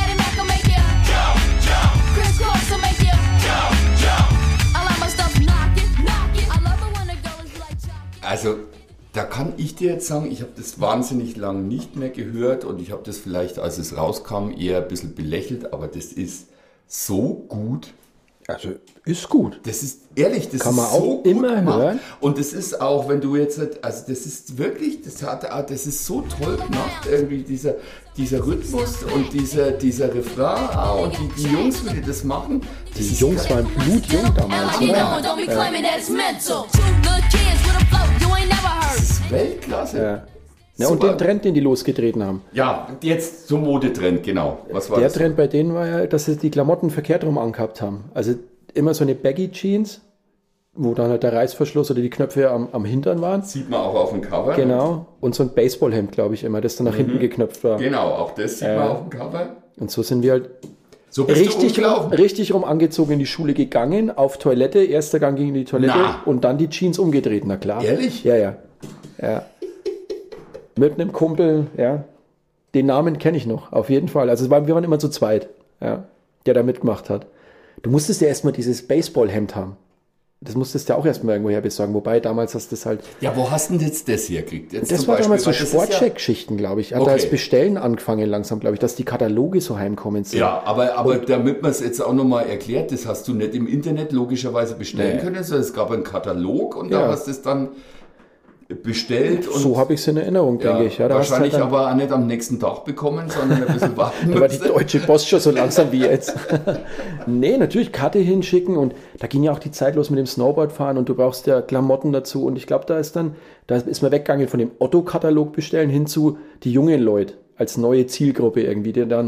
Also, da kann ich dir jetzt sagen, ich habe das wahnsinnig lang nicht mehr gehört und ich habe das vielleicht, als es rauskam, eher ein bisschen belächelt, aber das ist so gut. Also, ist gut. Das ist, ehrlich, das kann man ist auch so gut immer gemacht. hören. Und das ist auch, wenn du jetzt, also das ist wirklich, das hat, das ist so toll gemacht, irgendwie dieser, dieser Rhythmus und dieser, dieser Refrain auch und die, die Jungs, wie die das machen. Die Jungs waren blutjung damals, oder? Ja. Das ist Weltklasse. Ja. Ja, und den Trend, den die losgetreten haben. Ja, jetzt zum Modetrend, genau. Was war Der das? Trend bei denen war ja, dass sie die Klamotten verkehrt rum angehabt haben. Also immer so eine Baggy Jeans, wo dann halt der Reißverschluss oder die Knöpfe am, am Hintern waren. Sieht man auch auf dem Cover. Genau. Und so ein Baseballhemd, glaube ich immer, das dann nach mhm. hinten geknöpft war. Genau, auch das sieht äh, man auf dem Cover. Und so sind wir halt so bist richtig, du rum, richtig rum angezogen in die Schule gegangen, auf Toilette, erster Gang ging in die Toilette Na. und dann die Jeans umgedreht, na klar. Ehrlich? Ja, ja. Ja. Mit einem Kumpel, ja. Den Namen kenne ich noch, auf jeden Fall. Also wir waren immer zu zweit, ja, der da mitgemacht hat. Du musstest ja erstmal dieses Baseballhemd haben. Das musstest du ja auch erstmal irgendwoher besorgen. Wobei, damals hast du das halt... Ja, wo hast du denn jetzt das hergekriegt? Jetzt das war Beispiel, damals so Sportcheck-Geschichten, glaube ich. Hat okay. da das Bestellen angefangen langsam, glaube ich, dass die Kataloge so heimkommen sind. Ja, aber, aber damit man es jetzt auch nochmal erklärt, das hast du nicht im Internet logischerweise bestellen nee. können, sondern es gab einen Katalog und ja. da hast du es dann bestellt. Und so habe ich es in Erinnerung, ja, denke ich. Ja, da wahrscheinlich halt aber auch nicht am nächsten Tag bekommen, sondern ein bisschen warten Da war die Deutsche Post schon so langsam wie jetzt. Nee, natürlich Karte hinschicken und da ging ja auch die Zeit los mit dem Snowboardfahren und du brauchst ja Klamotten dazu und ich glaube, da ist dann, da ist man weggegangen von dem Otto-Katalog bestellen hin zu die jungen Leute als neue Zielgruppe irgendwie, die dann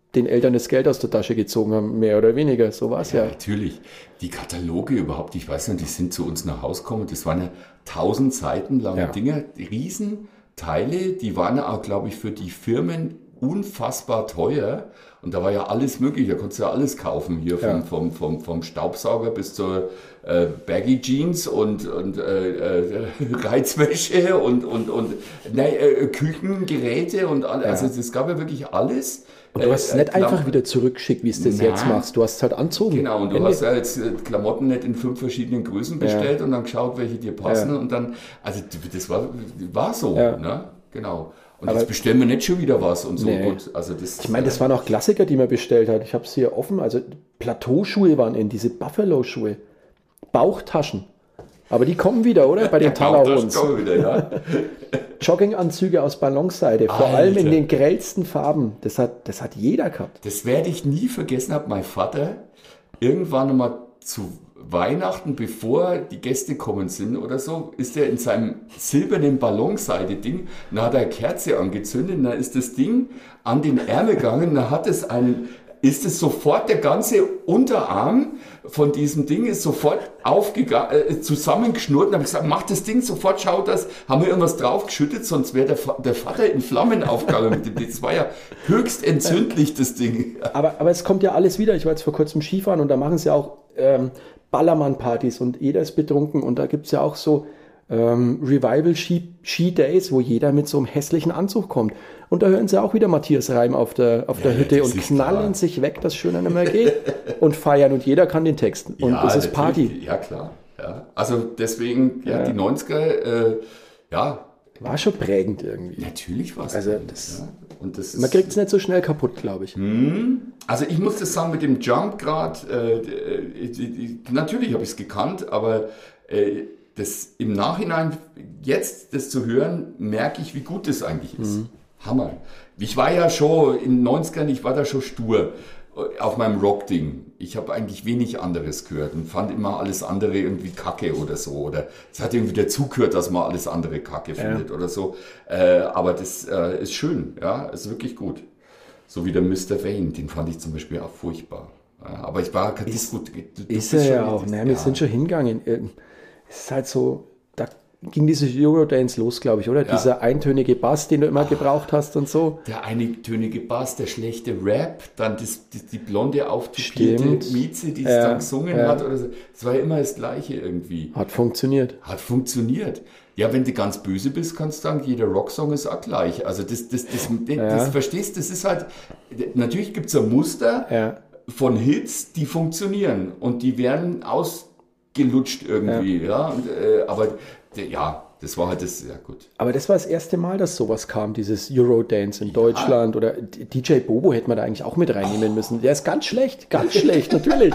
den Eltern das Geld aus der Tasche gezogen haben, mehr oder weniger. So war es ja. Ja, natürlich. Die Kataloge überhaupt, ich weiß nicht, die sind zu uns nach Hause gekommen. Das waren ja tausend Seiten lange Ja. Dinger, Riesenteile. Die waren auch, glaube ich, für die Firmen unfassbar teuer. Und da war ja alles möglich. Da konntest du ja alles kaufen. Hier vom, Ja. vom, vom, vom Staubsauger bis zur äh, Baggy Jeans und, und äh, äh, Reizwäsche und, und, und ne, äh, Küchengeräte und alles. Ja. Also es gab ja wirklich alles. Und du hast es Äh, nicht äh, einfach Klam- wieder zurückgeschickt, wie es das Nein. jetzt machst. Du hast es halt anzogen. Genau, und du Ende. hast ja jetzt äh, Klamotten nicht in fünf verschiedenen Größen bestellt und dann geschaut, welche dir passen Ja. und dann, also das war, war so, Ja. ne? Genau. Und Aber- jetzt bestellen wir nicht schon wieder was und so. Nee. Gut, also das, Ich meine, das äh, waren auch Klassiker, die man bestellt hat. Ich habe es hier offen. Also Plateauschuhe waren in, diese Buffalo-Schuhe. Bauchtaschen. Aber die kommen wieder, oder? Bei den der Bauchtaschen Talahunds. kommen wieder, ja. Jogginganzüge aus Ballonseide. Vor Alter. allem in den grellsten Farben. Das hat, das hat jeder gehabt. Das werde ich nie vergessen, hat mein Vater irgendwann mal zu Weihnachten, bevor die Gäste kommen sind oder so, ist er in seinem silbernen Ballonseide-Ding, dann hat er eine Kerze angezündet, dann ist das Ding an den Ärmel gegangen, dann hat es einen, ist es sofort der ganze Unterarm von diesem Ding ist sofort aufgegangen, äh, zusammengeschnurrt und habe gesagt, mach das Ding sofort, schau das, haben wir irgendwas draufgeschüttet, sonst wäre der, Fa- der Vater in Flammen aufgegangen mit dem Ding. Das war ja höchst entzündlich, das Ding. Aber, aber es kommt ja alles wieder. Ich war jetzt vor kurzem Skifahren und da machen sie ja auch ähm, Ballermann-Partys und jeder ist betrunken. Und da gibt es ja auch so ähm, Revival-Ski-Days, wo jeder mit so einem hässlichen Anzug kommt. Und da hören sie auch wieder Matthias Reim auf der, auf der Ja, Hütte das und ist knallen klar. sich weg, dass schöner nicht mehr geht und feiern und jeder kann den Text. Und Ja, es ist natürlich. Party. Ja, klar. Ja. Also deswegen, ja, Ja. die neunziger, äh, ja, War schon prägend irgendwie. natürlich war es. Also das, ja. Und das man ist, kriegt es nicht so schnell kaputt, glaube ich. also ich muss das sagen, mit dem Jump gerade, äh, äh, die- die- natürlich habe ich es gekannt, aber äh, das im Nachhinein, jetzt das zu hören, merke ich, wie gut das eigentlich ist. Hammer. Ich war ja schon in den neunzigern, ich war da schon stur äh, auf meinem Rock-Ding. Ich habe eigentlich wenig anderes gehört und fand immer alles andere irgendwie Kacke oder so. Oder es hat irgendwie dazugehört, dass man alles andere Kacke findet oder so. Äh, aber das äh, ist schön, ja, ist wirklich gut. So wie der Mister Wayne, den fand ich zum Beispiel auch furchtbar. Ja, aber ich war kein Disco. du- du Ist bist er schon- ja auch. Ne? Wir sind schon hingegangen. Ähm, Es ist halt so, da ging dieses Eurodance los, glaube ich, oder? Ja. Dieser eintönige Bass, den du immer gebraucht hast und so. Der eintönige Bass, der schlechte Rap, dann das, die, die blonde auftupierte Stimmt. Mieze, die es Ja, dann gesungen ja. hat. Oder so. Das war ja immer das Gleiche irgendwie. Hat funktioniert. Hat funktioniert. Ja, wenn du ganz böse bist, kannst du sagen, jeder Rocksong ist auch gleich. Also das, das, das, das, das verstehst, das ist halt, natürlich gibt es ein Muster Ja. von Hits, die funktionieren und die werden ausgelutscht irgendwie. Ja. Und, äh, aber d- ja, das war halt das, ja gut. Aber das war das erste Mal, dass sowas kam, dieses Eurodance in Deutschland. Oder D J Bobo hätte man da eigentlich auch mit reinnehmen müssen. Der ist ganz schlecht, ganz schlecht, natürlich.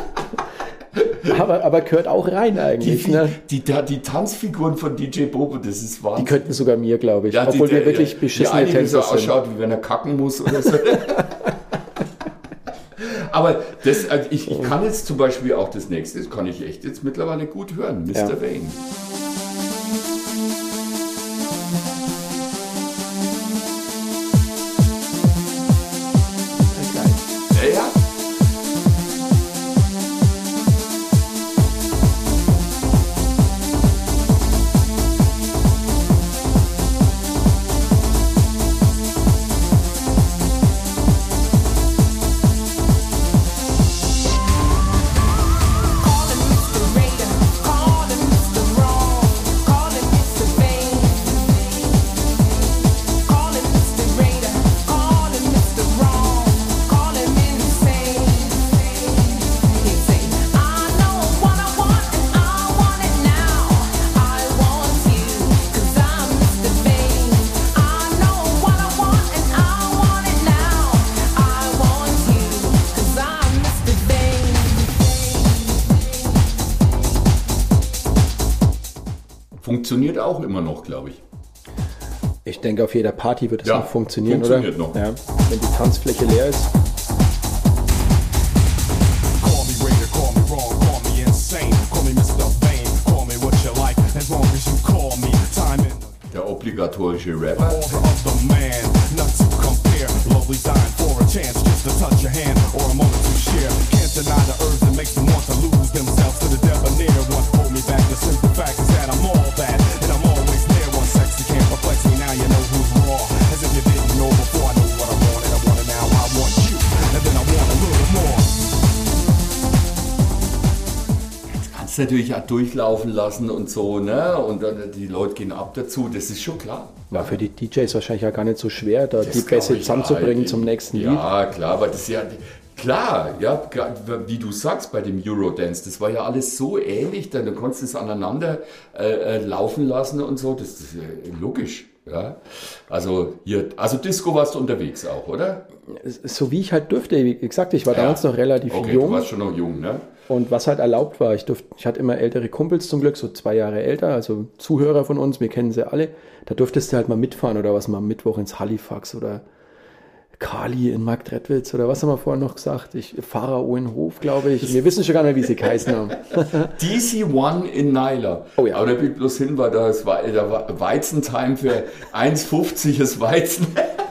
Aber, aber gehört auch rein Die, eigentlich. Ne? die, die, die Tanzfiguren von D J Bobo, das ist Wahnsinn. Die könnten sogar mir, glaube ich. Ja, die- Obwohl wir der- wirklich der- beschissene die eine, die so Tänzer sind. ausschaut, wie wenn er kacken muss oder so. Aber das, also ich, ich kann jetzt zum Beispiel auch das nächste, das kann ich echt jetzt mittlerweile gut hören, Mister Ja. Wayne. Geil. Ja, ja. Calling Mister Raider, calling Mister Wrong, calling Mister Vain. Calling Mister Raider, calling Mister Wrong, calling him insane. He say, I know what I want and I want it now. I want you, 'cause I'm Mister Vain. I know what I want and I want it now. I want you, 'cause I'm Mister Vain. Funktioniert auch immer noch, glaube ich. Ich denke, auf jeder Party wird es Ja, noch funktionieren, funktioniert oder? noch. Ja. Wenn die Tanzfläche leer ist. Call me Raider, call me wrong, call me insane. Call me Mister Vain, call me what you like, as long as you call me. Time in. Der obligatorische Rapper. All the other man, not to compare. Lovely dying for a chance just to touch your hand or a moment to share. Can't deny the urge that makes them want to lose themselves to the debonair. Once pulled me back, the simple fact is that I'm all that, and I'm always there. One sex you can't perplex me, now you know who's raw. As if you didn't know before. I know what I want and I want it now. I want you, and then I want a little more. Kannst natürlich auch durchlaufen lassen und so, ne? Und dann die Leute gehen ab dazu, das ist schon klar. War für die D Js wahrscheinlich ja gar nicht so schwer, da Das die Bässe glaub ich, zusammenzubringen ja, zum nächsten Lied. Ja, klar, aber das ist ja, klar, ja, wie du sagst bei dem Eurodance, das war ja alles so ähnlich, dann du konntest es aneinander äh, laufen lassen und so, das ist äh, logisch. Ja, also hier, also Disco warst du unterwegs auch, oder? So wie ich halt dürfte, wie gesagt, ich war Ja. damals noch relativ Okay, jung. du warst schon noch jung, ne? Und was halt erlaubt war, ich durfte, ich hatte immer ältere Kumpels zum Glück, so zwei Jahre älter, also Zuhörer von uns, wir kennen sie alle. Da durftest du halt mal mitfahren oder was mal am Mittwoch ins Halifax oder Kali in Marktredwitz oder was haben wir vorhin noch gesagt? Ich, Pharao in Hof, glaube ich. Wir wissen schon gar nicht, wie sie geheißen haben. D C One in Naila. Oh ja. Aber da bin ich bloß hin, weil da ist Wei- da war Weizentime für eins fünfzig das Weizen.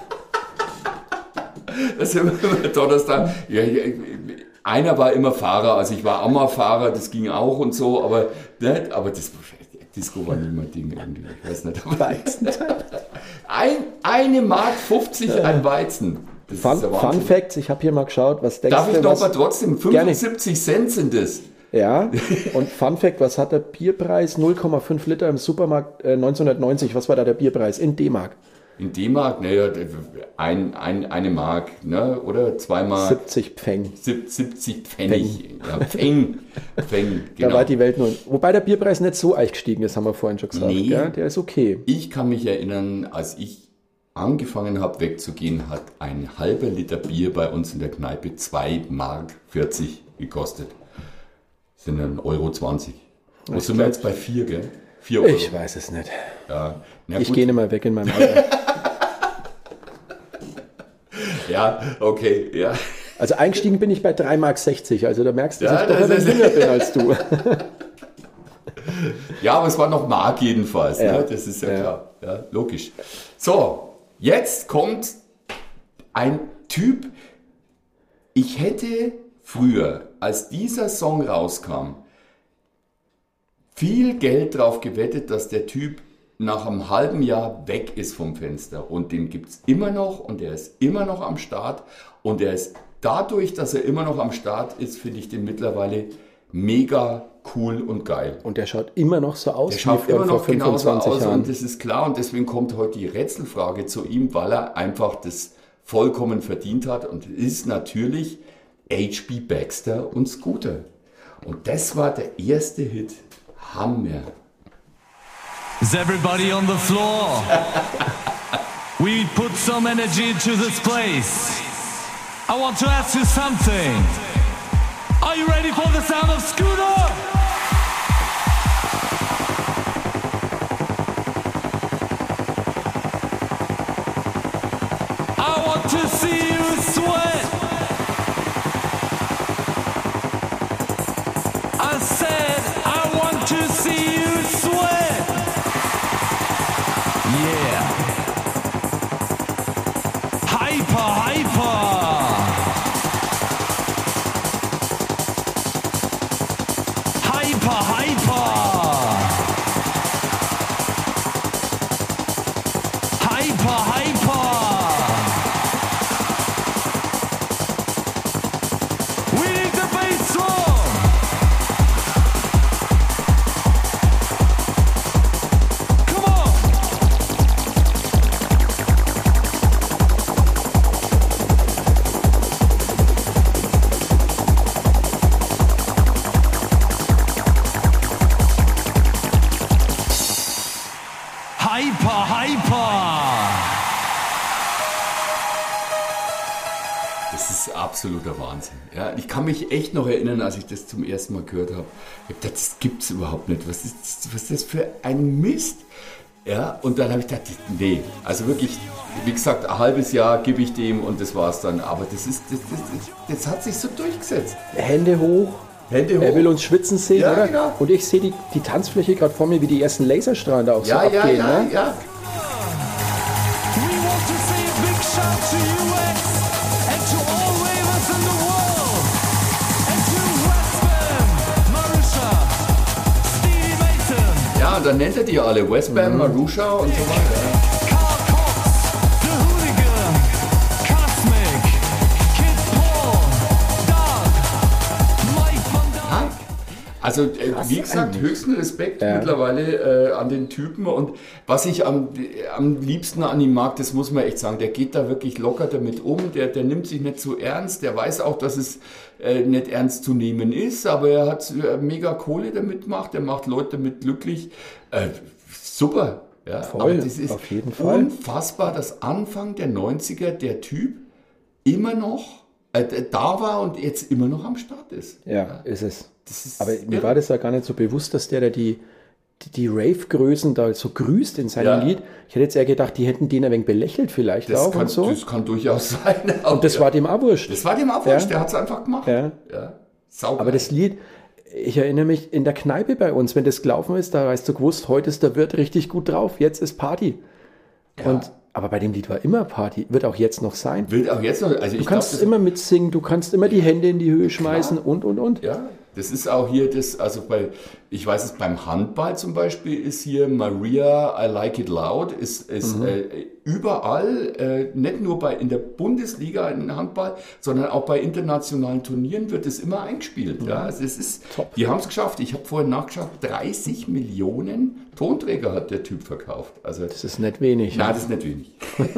Das ist immer Donnerstag. Ja, ja, einer war immer Fahrer, also ich war auch mal Fahrer, das ging auch und so, aber, ne, aber das Disco war nicht mein Ding irgendwie. Ich weiß nicht. Aber ein, eine Mark fünfzig ein Weizen. Das Fun, ist der Fun Wahnsinn. Facts, ich habe hier mal geschaut, was denkst Darf ich du, noch was, mal trotzdem? Gerne. fünfundsiebzig Cent sind das. Ja, und Fun Fact, was hat der Bierpreis? null Komma fünf Liter im Supermarkt äh, neunzehnhundertneunzig, was war da der Bierpreis? In D-Mark. In D-Mark, naja, ein, ein, eine Mark, ne? Oder zwei Mark. siebzig Pfeng. Sieb- siebzig Pfennig. Ja, Pfeng. Pfeng, genau. Da war die Welt nur. Wobei der Bierpreis nicht so eich gestiegen ist, haben wir vorhin schon gesagt. Nee. Gell? Der ist okay. Ich kann mich erinnern, als ich angefangen habe wegzugehen, hat ein halber Liter Bier bei uns in der Kneipe zwei Mark vierzig gekostet. Das sind dann Euro zwanzig. Wo sind wir jetzt bei vier, gell? vier Euro. Ich weiß es nicht. Ja. Na Ich gut. gehe nicht mehr weg in meinem Alter. Ja, okay, ja. Also eingestiegen bin ich bei drei Mark sechzig. Also da merkst du, dass Ja, ich doch das ein ist- bisschen jünger bin als du. Ja, aber es war noch Mark jedenfalls, Ja. ne? Das ist ja, Ja. klar. Ja, logisch. So, jetzt kommt ein Typ. Ich hätte früher, als dieser Song rauskam, viel Geld drauf gewettet, dass der Typ nach einem halben Jahr weg ist vom Fenster. Und den gibt es immer noch und er ist immer noch am Start. Und er ist dadurch, dass er immer noch am Start ist, finde ich den mittlerweile mega cool und geil. Und der schaut immer noch so aus Der schaut wie vor, immer noch vor genauso fünfundzwanzig aus Jahren. und das ist klar und deswegen kommt heute die Rätselfrage zu ihm, weil er einfach das vollkommen verdient hat und ist natürlich H B Baxter und Scooter. Und das war der erste Hit. Hammer. Is everybody on the floor? We put some energy into this place. I want to ask you something. Are you ready for the sound of Scooter? I want to see you sweat. I said I want to see you sweat. Yeah. Hyper, hyper. Hyper, hyper. Hyper, hyper. We need the bass drum. Come on. Hyper, hyper. Das ist absoluter Wahnsinn. Ja, ich kann mich echt noch erinnern, als ich das zum ersten Mal gehört habe. Ich hab gedacht, das gibt's überhaupt nicht. Was ist, was ist das für ein Mist? Ja, und dann habe ich gedacht, nee, also wirklich, wie gesagt, ein halbes Jahr gebe ich dem und das war's dann. Aber das ist, das, das, das, das hat sich so durchgesetzt. Hände hoch. Hände hoch. Er will uns schwitzen sehen, Ja, oder? genau. Und ich sehe die, die Tanzfläche gerade vor mir, wie die ersten Laserstrahlen da auch Ja, so ja, abgehen. ja, ne? ja. want to say a big shout to U S and to all ravers in the world. And to Westbam, Marusha, Stevie Mason, Ja, dann nennt er die alle. Westbam, Marusha und so weiter. Carl Cox, The Hooligan, Cosmic, Kid Paul, Doug, Mike Van Dyke. Also, äh, wie gesagt, höchsten Respekt Ja. mittlerweile äh, an den Typen. Und was ich am, am liebsten an ihm mag, das muss man echt sagen, der geht da wirklich locker damit um. Der, der nimmt sich nicht zu ernst. Der weiß auch, dass es äh, nicht ernst zu nehmen ist. Aber er hat äh, mega Kohle damit gemacht. Er macht Leute damit glücklich. Äh, super. Ja, Voll, aber das ist auf jeden Fall. unfassbar, dass Anfang der neunziger der Typ immer noch äh, da war und jetzt immer noch am Start ist. Ja, ist es. Das ist Aber mir irre. war das ja gar nicht so bewusst, dass der da die, die, die Rave-Größen da so grüßt in seinem Ja. Lied. Ich hätte jetzt eher gedacht, die hätten den ein wenig belächelt vielleicht Das auch kann, und so. das kann durchaus sein. Und das war dem auch wurscht. das war dem auch wurscht, Ja. der hat es einfach gemacht. Ja. Ja. Sauber. Aber das Lied, ich erinnere mich in der Kneipe bei uns, wenn das gelaufen ist, da hast du gewusst, heute ist der Wirt richtig gut drauf, jetzt ist Party. Und, aber bei dem Lied war immer Party, wird auch jetzt noch sein. Will auch jetzt noch, also Du ich kannst glaube, immer mitsingen, du kannst immer die Hände in die Höhe schmeißen und, und, und. ja, das ist auch hier das, also bei, ich weiß es, beim Handball zum Beispiel ist hier Maria, I Like It Loud, ist, ist Mhm. äh, überall, äh, nicht nur bei, in der Bundesliga in Handball, sondern auch bei internationalen Turnieren wird es immer eingespielt. Ja, also es ist, Top. die haben es geschafft, ich habe vorhin nachgeschaut, dreißig Millionen Tonträger hat der Typ verkauft. Also, Das ist nicht wenig. nein, das ist nicht wenig.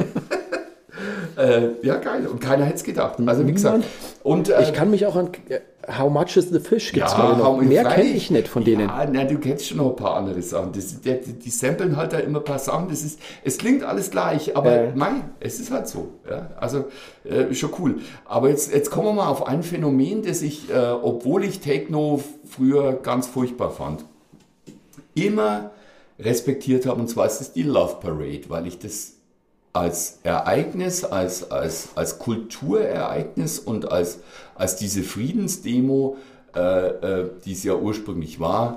äh, ja, geil. Und keiner hätte es gedacht. Also, wie gesagt. Und, äh, Ich kann mich auch an äh, How Much is the Fish gibt's ja, glaube ich noch. How- Mehr freilich. kenne ich nicht von denen. Ja, na, du kennst schon noch ein paar andere Sachen. Das, der, die samplen halt da immer ein paar Sachen. Das ist, es klingt alles gleich, aber Ja. mei, es ist halt so. Ja, also äh, schon cool. Aber jetzt, jetzt kommen wir mal auf ein Phänomen, das ich, äh, obwohl ich Techno früher ganz furchtbar fand, immer respektiert habe. Und zwar ist es die Love Parade, weil ich das als Ereignis, als, als, als Kulturereignis und als, als diese Friedensdemo, äh, äh, die es ja ursprünglich war,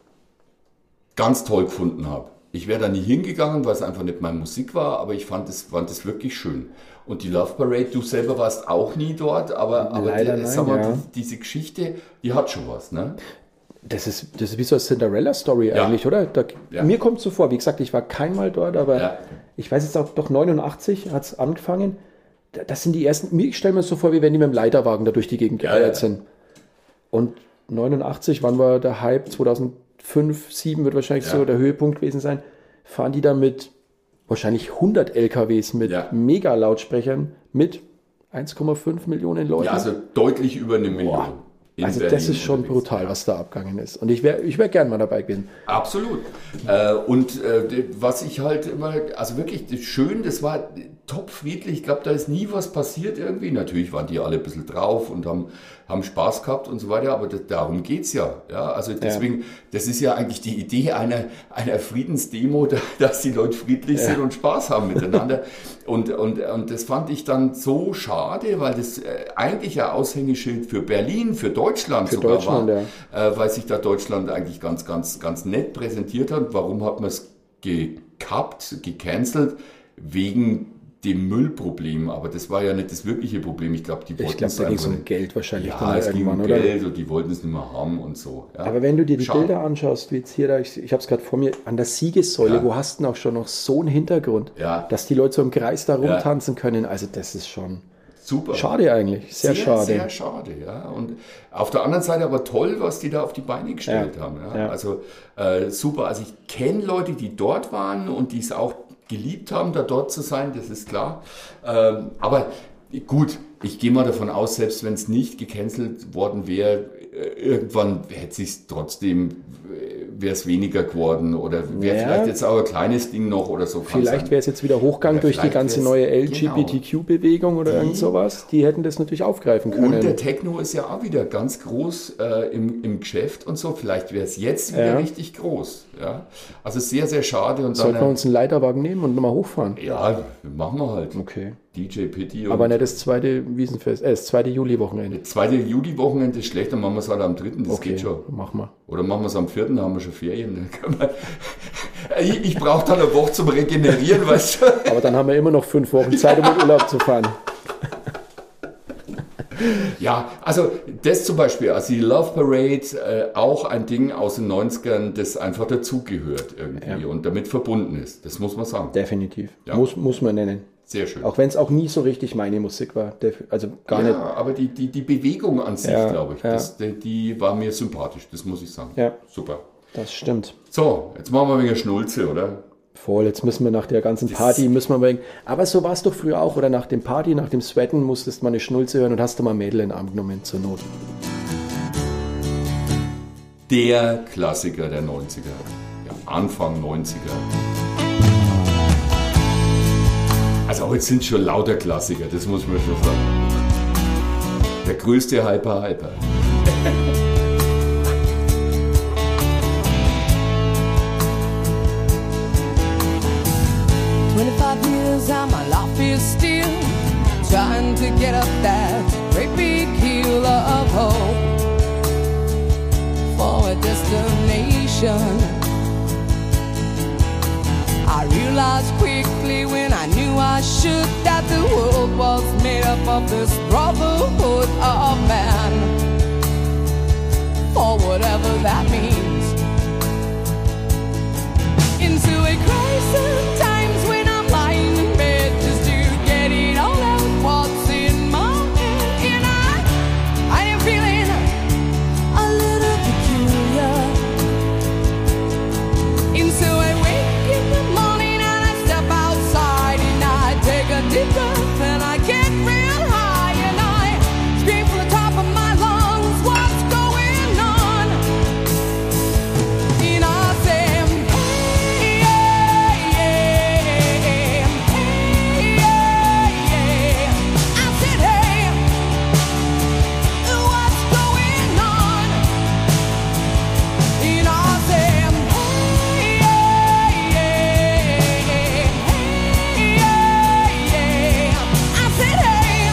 ganz toll gefunden habe. Ich wäre da nie hingegangen, weil es einfach nicht meine Musik war, aber ich fand es fand es wirklich schön. Und die Love Parade, du selber warst auch nie dort, aber, aber Leider die, nein, sag mal, ja. die, diese Geschichte, die hat schon was, ne? Das ist, das ist wie so eine Cinderella-Story Ja. eigentlich, oder? Da, Ja. Mir kommt so vor, wie gesagt, ich war keinmal dort, aber Ja. ich weiß jetzt auch, doch neunundachtzig hat es angefangen. Da- Das sind die ersten, ich stelle mir so vor, wie wenn die mit dem Leiterwagen da durch die Gegend Ja, geeiert ja. sind. Und neunundachtzig, wann war der Hype? zweitausendfünf, zweitausendsieben wird wahrscheinlich Ja. so der Höhepunkt gewesen sein. Fahren die da mit wahrscheinlich hundert L K Ws mit Ja. Mega-Lautsprechern mit eins Komma fünf Millionen Leuten. Ja, also deutlich über eine Million. in Also das Berlin ist schon unterwegs. brutal, was da abgegangen ist. Und ich wäre ich wär gern mal dabei gewesen. Absolut. Äh, und äh, de- was ich halt immer, also wirklich das schön, das war top friedlich. Ich glaube, da ist nie was passiert irgendwie. Natürlich waren die alle ein bisschen drauf und haben, haben Spaß gehabt und so weiter, aber das, darum geht's ja. Ja, also deswegen, das ist ja eigentlich die Idee einer, einer Friedensdemo, da, dass die Leute friedlich sind und Spaß haben miteinander. Und, und, und das fand ich dann so schade, weil das äh, eigentlich ein Aushängeschild für Berlin, für Deutschland Für sogar Deutschland, war, äh, weil sich da Deutschland eigentlich ganz, ganz, ganz nett präsentiert hat. Warum hat man es gekappt, gecancelt? Wegen dem Müllproblem. Aber das war ja nicht das wirkliche Problem. Ich glaube, die wollten Ich glaube, es da ging es einfach um nicht. Geld wahrscheinlich Ja, dann es ging irgendwann, um oder? Geld und die wollten es nicht mehr haben und so. Ja. Aber wenn du dir die Schade. Bilder anschaust, wie jetzt hier, da, ich, ich habe es gerade vor mir, an der Siegessäule, Ja. wo hast du denn auch schon noch so einen Hintergrund, Ja. dass die Leute so im Kreis da Ja. rumtanzen können. Also das ist schon Super. schade eigentlich, sehr, Sehr, schade. sehr schade, ja. Und auf der anderen Seite aber toll, was die da auf die Beine gestellt Ja. haben. Ja. Ja. Also äh, super. Also ich kenne Leute, die dort waren und die es auch geliebt haben, da dort zu sein, das ist klar. Ähm, aber gut, ich gehe mal davon aus, selbst wenn es nicht gecancelt worden wäre, äh, irgendwann hätte sich trotzdem, wäre es weniger geworden oder wäre Ja. vielleicht jetzt auch ein kleines Ding noch oder so. kann Vielleicht sein. wäre es jetzt wieder Hochgang Oder durch die vielleicht ganze wär's- neue L G B T Q-Bewegung oder Die- irgend sowas. Die hätten das natürlich aufgreifen können. Und der Techno ist ja auch wieder ganz groß äh, im, im Geschäft und so. Vielleicht wäre es jetzt wieder Ja. richtig groß. Ja? Also sehr, sehr schade. Und Sollten dann, wir uns einen Leiterwagen nehmen und nochmal hochfahren? ja, machen wir halt. Okay. D J Pitti. Aber nicht das zweite Wiesenfest, äh, das zweite Juli-Wochenende. Das zweite Juli-Wochenende ist schlecht, dann machen wir es halt am dritten, das Okay, geht schon. machen wir. Oder machen wir es am vierten, da haben wir schon Ferien. Dann können wir Ich, ich brauche dann eine Woche zum Regenerieren, weißt du. Aber dann haben wir immer noch fünf Wochen Zeit, um in Urlaub zu fahren. Ja, also das zum Beispiel, also die Love Parade, äh, auch ein Ding aus den neunzigern, das einfach dazugehört irgendwie Ja. und damit verbunden ist. Das muss man sagen. Definitiv. Ja. Muss, muss man nennen. Sehr schön. Auch wenn es auch nie so richtig meine Musik war. Def- Also gar ja, nicht. aber die, die, die Bewegung an sich, Ja, glaube ich, ja. das, die, die war mir sympathisch, das muss ich sagen. Ja. Super. Das stimmt. So, jetzt machen wir ein wenig Schnulze, oder? Voll, jetzt müssen wir nach der ganzen Party, müssen wir mal, aber so war es doch früher auch, oder nach dem Party, nach dem Sweaten musstest du mal eine Schnulze hören und hast du mal ein Mädel in den Arm genommen zur Not. Der Klassiker der neunziger, ja, Anfang neunziger. Also heute sind schon lauter Klassiker, das muss man schon sagen. Der größte Hyper Hyper. twenty-five years and my life is still trying to get up that great big hill of hope for a destination. I realized quickly when I knew I should that the world was made up of this brotherhood of man, for whatever that means. Into a crisis times when I'm lying in bed just to get it all out what's in my head. And I, I am feeling a little peculiar. And so I wake in the morning and I step outside and I take a deep breath and I get real high and I scream from the top of my lungs, what's going on? And I say, hey, yeah, yeah, hey, yeah, yeah. I said, hey, what's going on? And I say, hey, yeah, yeah, hey, yeah, yeah. I said, hey,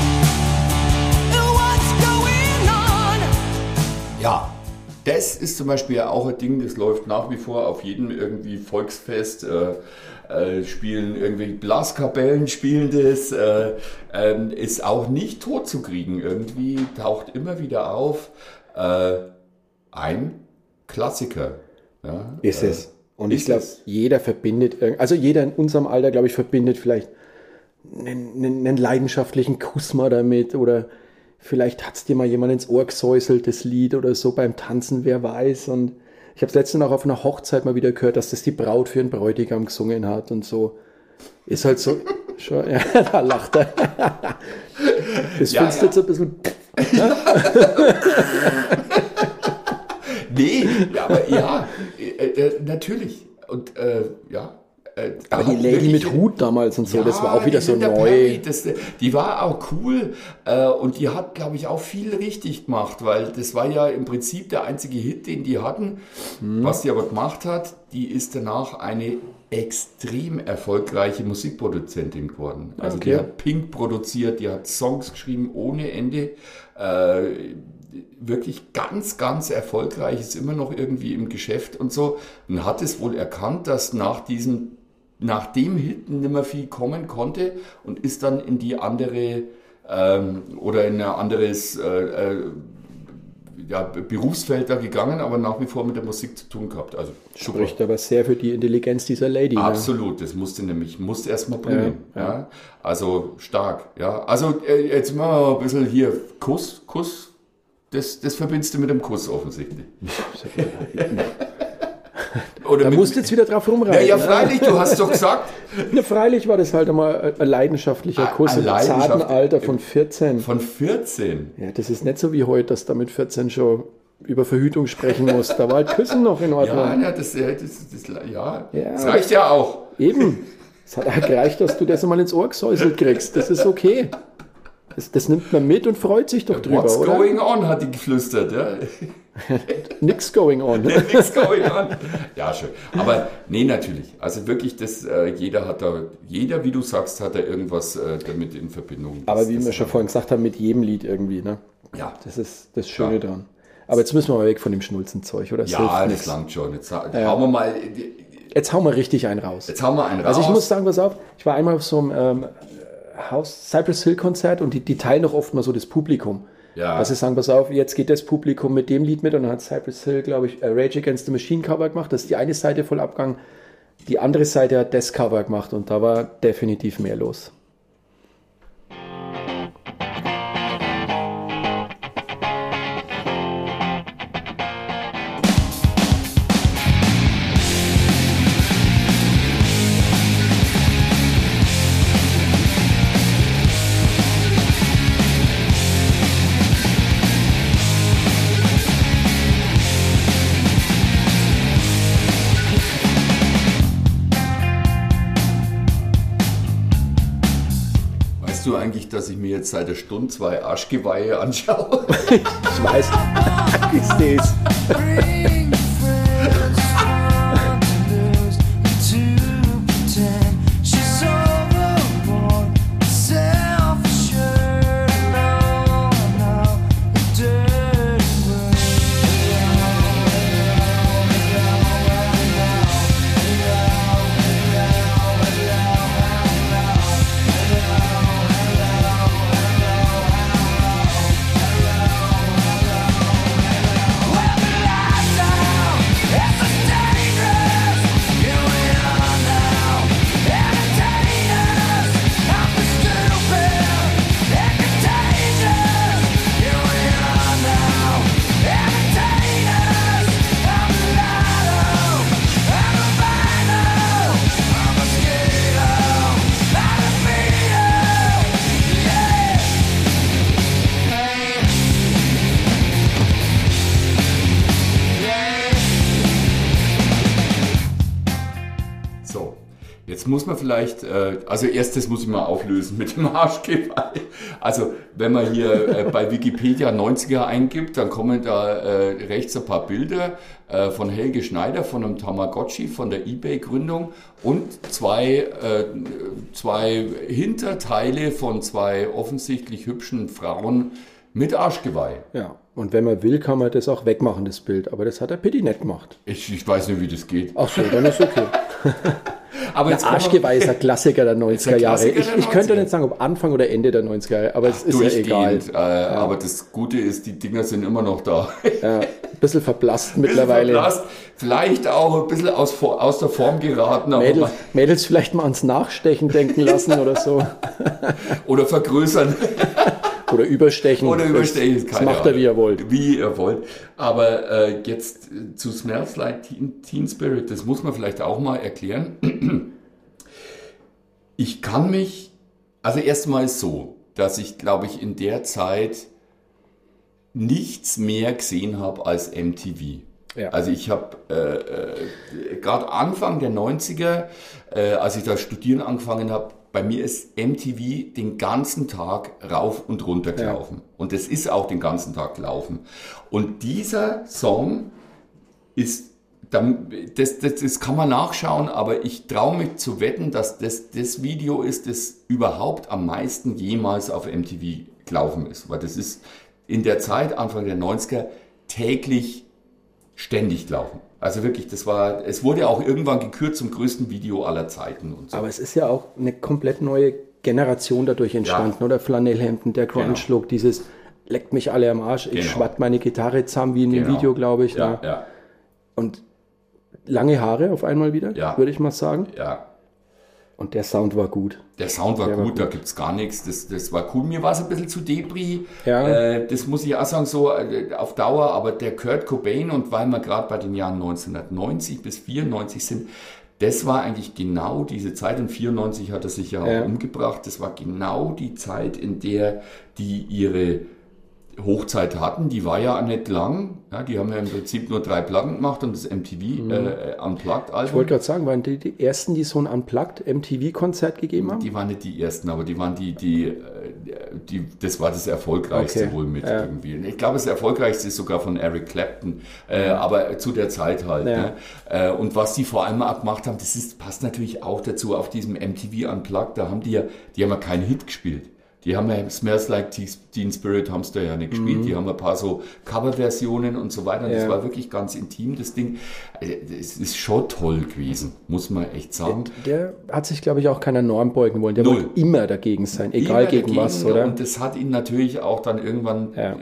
what's going on? Ja, das ist zum Beispiel ja auch ein Ding, das läuft nach wie vor auf jedem irgendwie Volksfest. Äh, äh, spielen irgendwie Blaskapellen, spielen das. Äh, ähm, ist auch nicht tot zu kriegen. Irgendwie taucht immer wieder auf. Äh, ein Klassiker. Ja, Ist äh, es. Und ist ich glaube, es. jeder verbindet, irg- also jeder in unserem Alter, glaube ich, verbindet vielleicht einen, einen, einen leidenschaftlichen Kuss mal damit oder vielleicht hat es dir mal jemand ins Ohr gesäuselt, das Lied oder so beim Tanzen, wer weiß. Und ich habe es letztens auch auf einer Hochzeit mal wieder gehört, dass das die Braut für ihren Bräutigam gesungen hat und so. Ist halt so, schon, ja, da lacht er. Das Ja, findest du ja. jetzt ein bisschen, Nee, ja, aber ja, äh, äh, natürlich. Und äh, ja. Äh, aber die hat Lady wirklich- mit Hut damals und so, das war auch wieder die so Linda neu. Perry, das, die war auch cool äh, und die hat, glaube ich, auch viel richtig gemacht, weil das war ja im Prinzip der einzige Hit, den die hatten. Mhm. Was die aber gemacht hat, die ist danach eine extrem erfolgreiche Musikproduzentin geworden. Also die Okay. hat Pink produziert, die hat Songs geschrieben ohne Ende. Äh, wirklich ganz, ganz erfolgreich, ist immer noch irgendwie im Geschäft und so. Und hat es wohl erkannt, dass nach diesem nach dem Hit nicht mehr viel kommen konnte und ist dann in die andere ähm, oder in ein anderes äh, äh, ja, Berufsfeld da gegangen, aber nach wie vor mit der Musik zu tun gehabt. Also super. Spricht aber sehr für die Intelligenz dieser Lady. Ne? Absolut, das musste nämlich, musste erst mal bringen. Ja, Ja, ja. Also stark. Ja, also äh, jetzt machen wir ein bisschen hier Kuss, Kuss. Das, das verbindest du mit dem Kuss offensichtlich. Oder Da mit, musst du jetzt wieder drauf ja, rumreiten. ja, ne? freilich, du hast doch gesagt, Ja, freilich war das halt einmal ein leidenschaftlicher Ein- Kuss ein im zarten Leidenschaft- Alter von vierzehn. von vierzehn. Ja, das ist nicht so wie heute, dass da mit vierzehn schon über Verhütung sprechen muss. Da war halt Küssen noch in Ordnung. Ja, ja, das, ja, das, das, ja, Ja. das reicht ja auch. Eben. Es hat auch gereicht, dass du das einmal ins Ohr gesäuselt kriegst. Das ist okay. Das, das nimmt man mit und freut sich doch drüber, What's oder? going on, hat die geflüstert. Ja. Nix going on. Nichts going on. Ja, schön. Aber nee, natürlich. Also wirklich, das, äh, jeder hat da, jeder, wie du sagst, hat da irgendwas äh, damit in Verbindung. Aber Das- wie das- wir schon vorhin gesagt haben, mit jedem Lied irgendwie. Ne? Ja, Das ist das Schöne Ja. dran. Aber jetzt müssen wir mal weg von dem Schnulzenzeug, oder? Das ja hilft das nichts. langt schon. Jetzt ha- Ja. hauen wir mal, jetzt hauen wir richtig einen raus. Jetzt hauen wir einen raus. Also ich muss sagen, pass auf, ich war einmal auf so einem ähm, Haus Cypress Hill Konzert und die, die teilen doch oft mal so das Publikum. Ja. Also sie sagen, pass auf, jetzt geht das Publikum mit dem Lied mit und dann hat Cypress Hill, glaube ich, Rage Against the Machine Cover gemacht. Das ist die eine Seite voll abgegangen. Die andere Seite hat das Cover gemacht und da war definitiv mehr los. Weißt du eigentlich, dass ich mir jetzt seit einer Stunde zwei Arschgeweihe anschaue? Ich weiß, ist das. Jetzt muss man vielleicht, äh, also erstes muss ich mal auflösen mit dem Arschgeweih. Also wenn man hier äh, bei Wikipedia neunziger eingibt, dann kommen da äh, rechts ein paar Bilder äh, von Helge Schneider, von einem Tamagotchi, von der eBay-Gründung und zwei, äh, zwei Hinterteile von zwei offensichtlich hübschen Frauen mit Arschgeweih. Ja, und wenn man will, kann man das auch wegmachen, das Bild. Aber das hat der Pitti nicht gemacht. Ich, ich weiß nicht, wie das geht. Ach so, dann ist okay. Aber der Arschgeweih ist ein Klassiker der neunziger Jahre. Ich, ich könnte neunziger. nicht sagen, ob Anfang oder Ende der neunziger Jahre, aber es ist ja egal. Äh, ja. Aber das Gute ist, die Dinger sind immer noch da. Ja, ein bisschen verblasst bisschen mittlerweile. Verblasst, vielleicht auch ein bisschen aus, aus der Form geraten. Aber Mädels, Mädels vielleicht mal ans Nachstechen denken lassen oder so. Oder vergrößern. Oder überstechen. Oder überstechen. Das, das macht er, wie er wollt. Wie ihr wollt. Aber äh, jetzt zu Smells Like Teen, Teen Spirit, das muss man vielleicht auch mal erklären. Ich kann mich, also erstmal so, dass ich, glaube ich, in der Zeit nichts mehr gesehen habe als M T V. Ja. Also ich habe äh, äh, gerade Anfang der neunziger, äh, als ich da studieren angefangen habe, bei mir ist M T V den ganzen Tag rauf und runter gelaufen. Ja. Und es ist auch den ganzen Tag gelaufen. Und dieser Song ist, das, das, das kann man nachschauen, aber ich traue mich zu wetten, dass das das Video ist, das überhaupt am meisten jemals auf M T V gelaufen ist. Weil das ist in der Zeit, Anfang der neunziger, täglich ständig gelaufen. Also wirklich, das war, es wurde auch irgendwann gekürt zum größten Video aller Zeiten und so. Aber es ist ja auch eine komplett neue Generation dadurch entstanden, ja. Oder? Flanellhemden, der Grunge-Look, genau. Dieses leckt mich alle am Arsch, ich genau. schwatt meine Gitarre zusammen, wie in genau. dem Video, glaube ich. Ja, ne? ja. Und lange Haare auf einmal wieder, ja. würde ich mal sagen. Ja. Und der Sound war gut. Der Sound war, der gut, war gut, da gibt es gar nichts. Das, das war cool. Mir war es ein bisschen zu Debris. Ja. Äh, das muss ich auch sagen, so äh, auf Dauer. Aber der Kurt Cobain, und weil wir gerade bei den Jahren neunzehnhundertneunzig bis vierundneunzig sind, das war eigentlich genau diese Zeit. Und vierundneunzig hat er sich ja auch ja. umgebracht. Das war genau die Zeit, in der die ihre Hochzeit hatten, die war ja nicht lang. Ja, die haben ja im Prinzip nur drei Platten gemacht und das M T V mhm. äh, Unplugged-Album. Ich wollte gerade sagen, waren die die ersten, die so ein Unplugged M T V-Konzert gegeben haben? Die waren nicht die ersten, aber die waren die, die, die das war das erfolgreichste okay. wohl mit ja. irgendwie. Ich glaube, das erfolgreichste ist sogar von Eric Clapton, äh, aber zu der Zeit halt. Ja. Ne? Äh, und was die vor allem auch gemacht haben, das ist, passt natürlich auch dazu auf diesem M T V Unplugged, da haben die ja, die haben ja keinen Hit gespielt. Die haben ja Smells Like Teen Spirit haben es da ja nicht gespielt. Mhm. Die haben ein paar so Coverversionen und so weiter. Das Ja. war wirklich ganz intim, das Ding. Es ist schon toll gewesen, muss man echt sagen. Und der hat sich, glaube ich, auch keiner Norm beugen wollen. Der Null. wollte immer dagegen sein, egal Immer gegen dagegen, was, oder? Und das hat ihn natürlich auch dann irgendwann Ja.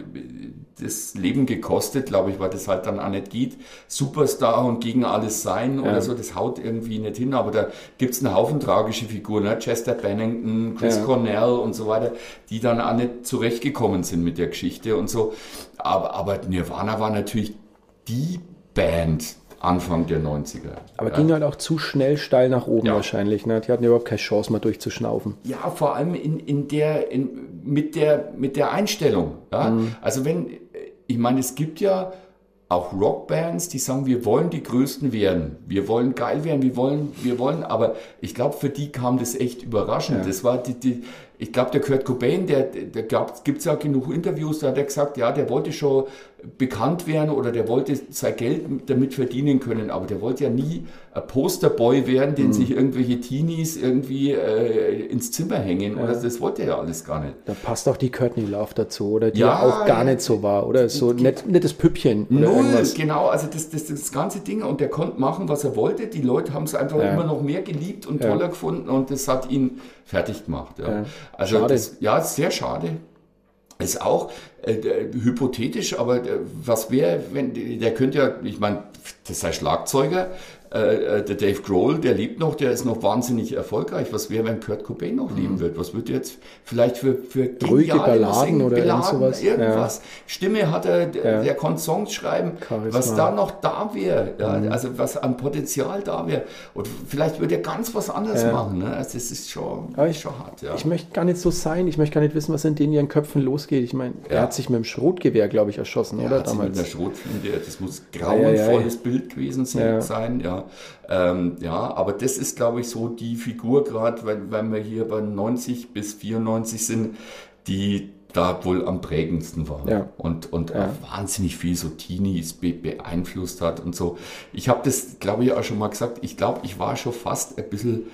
das Leben gekostet, glaube ich, weil das halt dann auch nicht geht. Superstar und gegen alles sein Ja. oder so, das haut irgendwie nicht hin. Aber da gibt es einen Haufen tragische Figuren, ne? Chester Bennington, Chris Ja. Cornell und so weiter, die dann auch nicht zurechtgekommen sind mit der Geschichte und so. Aber, aber Nirvana war natürlich die Band Anfang der neunziger. Aber ja. ging halt auch zu schnell steil nach oben Ja. wahrscheinlich. Ne? Die hatten überhaupt keine Chance, mal durchzuschnaufen. Ja, vor allem in, in der, in, mit, der, mit der Einstellung. Ja? Mhm. Also wenn, ich meine, es gibt ja auch Rockbands, die sagen, wir wollen die Größten werden. Wir wollen geil werden, wir wollen, wir wollen, aber ich glaube, für die kam das echt überraschend. Ja. Das war die, die, ich glaube, der Kurt Cobain, der, der gibt es ja genug Interviews, da hat er gesagt, ja, der wollte schon bekannt werden oder der wollte sein Geld damit verdienen können, aber der wollte ja nie ein Posterboy werden, den Mhm. sich irgendwelche Teenies irgendwie äh, ins Zimmer hängen. Oder das wollte er ja alles gar nicht. Da passt auch die Courtney Love dazu, oder? Die Ja, ja auch gar ja. nicht so war, oder? So nicht, nicht das Püppchen oder Null, irgendwas. genau, also das, das, das ganze Ding und der konnte machen, was er wollte. Die Leute haben es einfach Ja. immer noch mehr geliebt und Ja. toller gefunden und das hat ihn fertig gemacht. Ja. Ja. Also Schade. Das, ja, sehr schade. Ist auch äh, hypothetisch, aber äh, was wäre, wenn der könnte ja, ich meine, das sei Schlagzeuger, äh, der Dave Grohl, der lebt noch, der ist noch wahnsinnig erfolgreich. Was wäre, wenn Kurt Cobain noch leben wird? Was wird jetzt vielleicht für, für Ruhige geniale Balladen Musik, oder irgend sowas? irgendwas? Stimme hat er, der, Ja. der konnte Songs schreiben, Charisma. was da noch da wäre, ja, also was an Potenzial da wäre. Und vielleicht würde er ganz was anderes Ja. machen. Ne? Also das ist schon, Aber ich, schon hart. Ja. ich möchte gar nicht so sein, ich möchte gar nicht wissen, was in denen ihren Köpfen losgeht. Ich meine, er Ja. hat sich mit dem Schrotgewehr, glaube ich, erschossen, Ja, oder? hat sie mit Damals. einer Schrotflinte, das muss ein Ja, ja, ja. grauenvolles Bild gewesen sein, Ja. sein ja. Ähm, ja, aber das ist, glaube ich, so die Figur gerade, weil, weil wir hier bei neunzig bis vierundneunzig sind, die da wohl am prägendsten war Ja. und, und Ja. auch wahnsinnig viel so Teenies be beeinflusst hat und so. Ich habe das, glaube ich, auch schon mal gesagt, ich glaube, ich war schon fast ein bisschen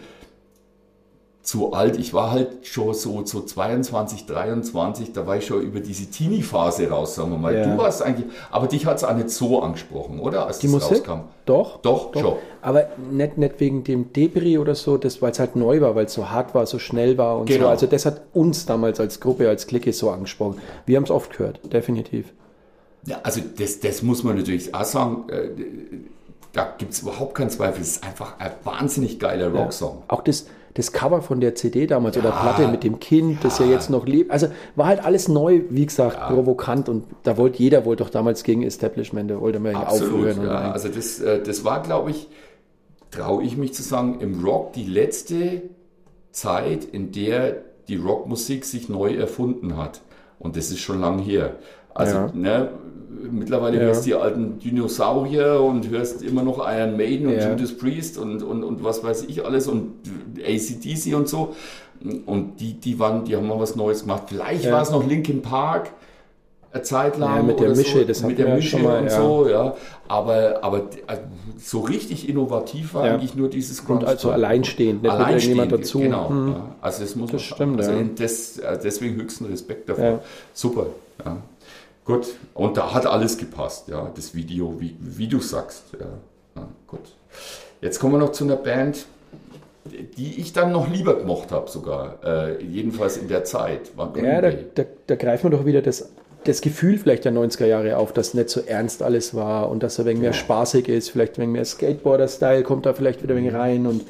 zu alt. Ich war halt schon so, so zweiundzwanzig, dreiundzwanzig, da war ich schon über diese Teenie-Phase raus, sagen wir mal. Ja. Du warst eigentlich, aber dich hat es auch nicht so angesprochen, oder? Als Die das Musik? rauskam. Doch, Doch, schon. Aber nicht, nicht wegen dem Debris oder so, weil es halt neu war, weil es so hart war, so schnell war und Genau. so. Also das hat uns damals als Gruppe, als Clique so angesprochen. Wir haben es oft gehört, definitiv. Ja, also das, das muss man natürlich auch sagen, äh, da gibt es überhaupt keinen Zweifel. Es ist einfach ein wahnsinnig geiler Rocksong. Auch das, das Cover von der C D damals oder Platte mit dem Kind, das ja jetzt noch lebt. Also war halt alles neu, wie gesagt, provokant. Und da wollte jeder wollte doch damals gegen Establishment, da wollte man ihn Absolut, aufrühren. Und ja. ein- Also das, äh, das war, glaube ich, traue ich mich zu sagen, im Rock die letzte Zeit, in der die Rockmusik sich neu erfunden hat. Und das ist schon lang her. Also Ja. ne, mittlerweile Ja. hörst du die alten Dinosaurier und hörst immer noch Iron Maiden und Ja. Judas Priest und, und, und was weiß ich alles und A C D C und so. Und die, die waren, die haben mal was Neues gemacht. Vielleicht Ja. war es noch Linkin Park eine Zeit lang. Ja, mit der oder Mische, so, das hatten mit der wir ja Mische schon mal, und ja. so, ja. Aber, aber also so richtig innovativ war Ja. eigentlich nur dieses Und also alleinstehend, nicht mit Alleinstehend, irgendjemand dazu. Genau. Hm. Ja. Also das muss Das man stimmt, also ja. das, äh, deswegen höchsten Respekt davor. Ja. Super. Ja. Gut. Und da hat alles gepasst, ja. Das Video, wie, wie du sagst. Ja. Ja, gut. Jetzt kommen wir noch zu einer Band, die ich dann noch lieber gemocht habe sogar. Äh, jedenfalls in der Zeit. War Green Ja, da, Day. da, da greifen wir doch wieder das, das Gefühl vielleicht der neunziger Jahre auf, dass nicht so ernst alles war und dass er wegen mehr spaßig ist, vielleicht wegen mehr Skateboarder-Style kommt da vielleicht wieder wegen rein und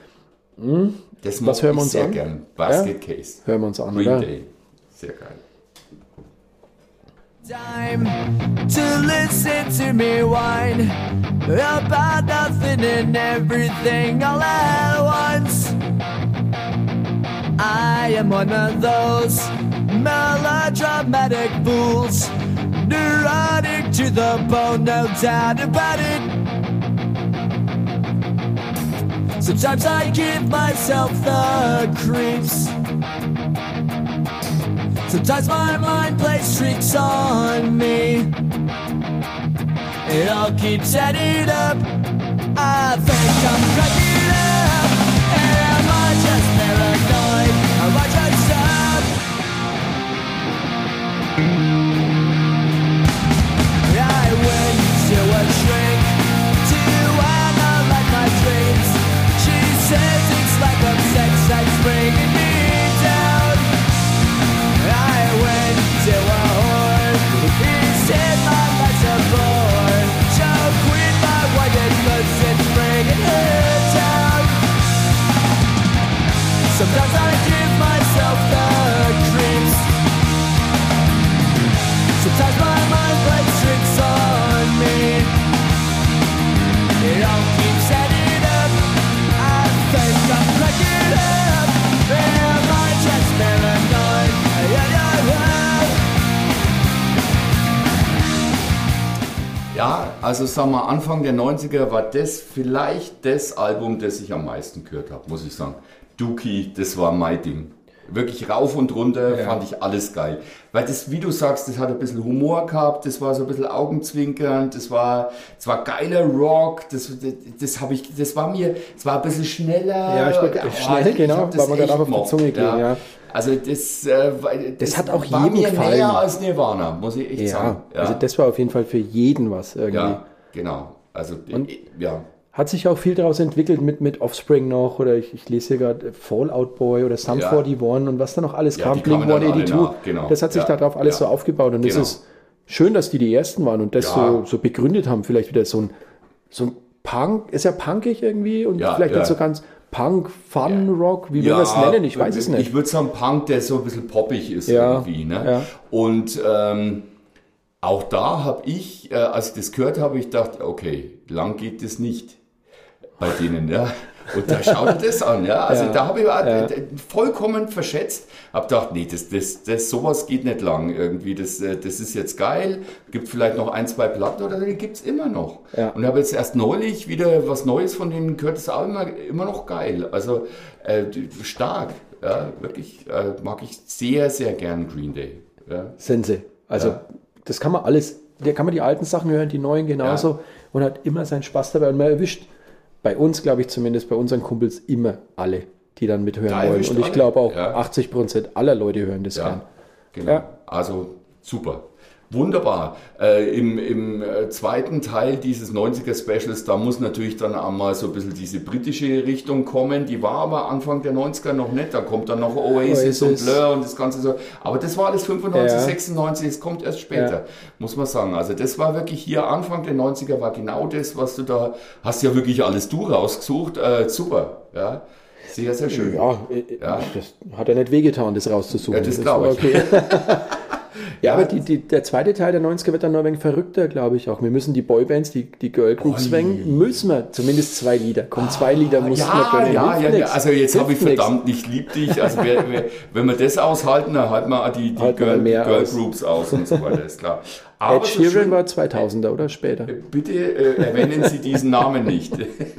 Das was mag hören wir ich uns sehr an? gern. Basket Case. hören wir uns an, Green oder? Day. Sehr geil. Time to listen to me whine about nothing and everything all at once. I am one of those melodramatic fools, neurotic to the bone, no doubt about it. Sometimes I give myself the creeps. Sometimes my mind plays tricks on me. It all keeps adding up. I think I'm cracking up. Am I just paranoid? Am I just up? Sometimes I give myself the creeps. Sometimes my mind plays tricks on me. It all keeps adding up. I think I'm cracking up. Am I just paranoid? Yeah, yeah, yeah. Ja, also sagen wir, Anfang der neunziger war das vielleicht das Album, das ich am meisten gehört habe, muss ich sagen. Dookie, das war mein Ding. Wirklich rauf und runter, ja. Fand ich alles geil. Weil das, wie du sagst, das hat ein bisschen Humor gehabt, das war so ein bisschen augenzwinkernd, das war, das war geiler Rock, das, das, das habe ich, das war mir, es war ein bisschen schneller. Ja, ich bin schnell, ich genau, weil man gerade auf die Zunge ging, ja. ja. Also das, äh, das, das hat auch war jedem mir gefallen. Näher als Nirvana, muss ich echt ja, sagen. Ja, also das war auf jeden Fall für jeden was irgendwie. Ja, genau. Also, und ja. Hat sich auch viel daraus entwickelt mit, mit Offspring noch, oder ich, ich lese hier gerade Fallout Boy oder Sum Ja. einundvierzig und was da noch alles Ja, kam, die Blink kamen dann alle hundertzweiundachtzig. nach, genau. Das hat sich Ja. darauf alles Ja. so aufgebaut und Genau. es ist schön, dass die die Ersten waren und das Ja. so, so begründet haben, vielleicht wieder so ein, so ein Punk, ist ja punkig irgendwie und Ja, vielleicht ja. nicht so ganz Punk, Fun, Rock, wie will man es nennen, ich weiß es nicht. Ich würde sagen Punk, der so ein bisschen poppig ist Ja, irgendwie. Ne? ja. Und ähm, auch da habe ich, äh, als ich das gehört habe, ich dachte, okay, lang geht das nicht bei denen. Ja. Und da schaut das an. Ja. Also Ja, da habe ich auch, ja. äh, vollkommen verschätzt. Habe gedacht, nee, das, das, das, sowas geht nicht lang irgendwie. Das, äh, das ist jetzt geil. Gibt vielleicht noch ein, zwei Platten oder die gibt es immer noch. Ja. Und habe jetzt erst neulich wieder was Neues von denen gehört. Das ist auch immer, immer noch geil. Also äh, stark. Ja, wirklich äh, mag ich sehr, sehr gern Green Day. Ja. Sense. Also Ja. das kann man alles, da kann man die alten Sachen hören, die neuen genauso Ja. und hat immer seinen Spaß dabei und man erwischt bei uns, glaube ich zumindest, bei unseren Kumpels immer alle, die dann mithören Da wollen. erwischt Und ich alle. glaube auch Ja. achtzig Prozent aller Leute hören das gern. Ja, genau. Ja. Also super. Wunderbar. Äh, im, Im äh, zweiten Teil dieses neunziger-Specials, da muss natürlich dann einmal so ein bisschen diese britische Richtung kommen. Die war aber Anfang der neunziger noch nicht. Da kommt dann noch Oasis, Oasis. und Blur und das Ganze so. Aber das war alles fünfundneunzig, Ja. sechsundneunzig, es kommt erst später, Ja. muss man sagen. Also das war wirklich hier Anfang der neunziger, war genau das, was du da, hast ja wirklich alles du rausgesucht. Äh, super, ja. Sehr, sehr schön. Ja, äh, Ja. das hat ja nicht wehgetan, das rauszusuchen. Ja, das glaube war ich. okay. Ja, aber die, die, der zweite Teil der neunziger wird dann noch ein wenig verrückter, glaube ich auch. Wir müssen die Boybands, die, die Girlgroups Oi. zwängen, müssen wir zumindest zwei Lieder. Komm, zwei Lieder muss man Ja, gönnen. ja, Hilft ja, nix. also jetzt habe ich Hilft nix. verdammt nicht lieb dich. Also wer, wer, wenn wir das aushalten, dann halten wir auch die, die Halten wir Girl, mehr Girl aus. Groups aus und so weiter, ist klar. Aber Ed so Sheeran schön- war zweitausender oder später? Bitte äh, erwähnen Sie diesen Namen nicht.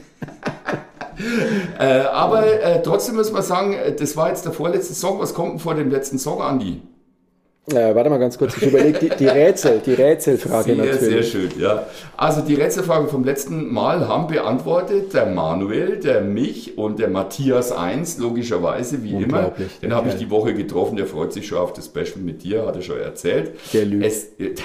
äh, aber äh, trotzdem muss man sagen, äh, das war jetzt der vorletzte Song. Was kommt denn vor dem letzten Song, Andi? Äh, warte mal ganz kurz, ich überlege die, die Rätsel, die Rätselfrage Sehr, natürlich. sehr schön, ja. Also die Rätselfrage vom letzten Mal haben beantwortet der Manuel, der mich und der Matthias eins, logischerweise, wie immer. Unglaublich, Den der habe ich Kerl. die Woche getroffen, der freut sich schon auf das Special mit dir, hat er schon erzählt. Der lügt. Es,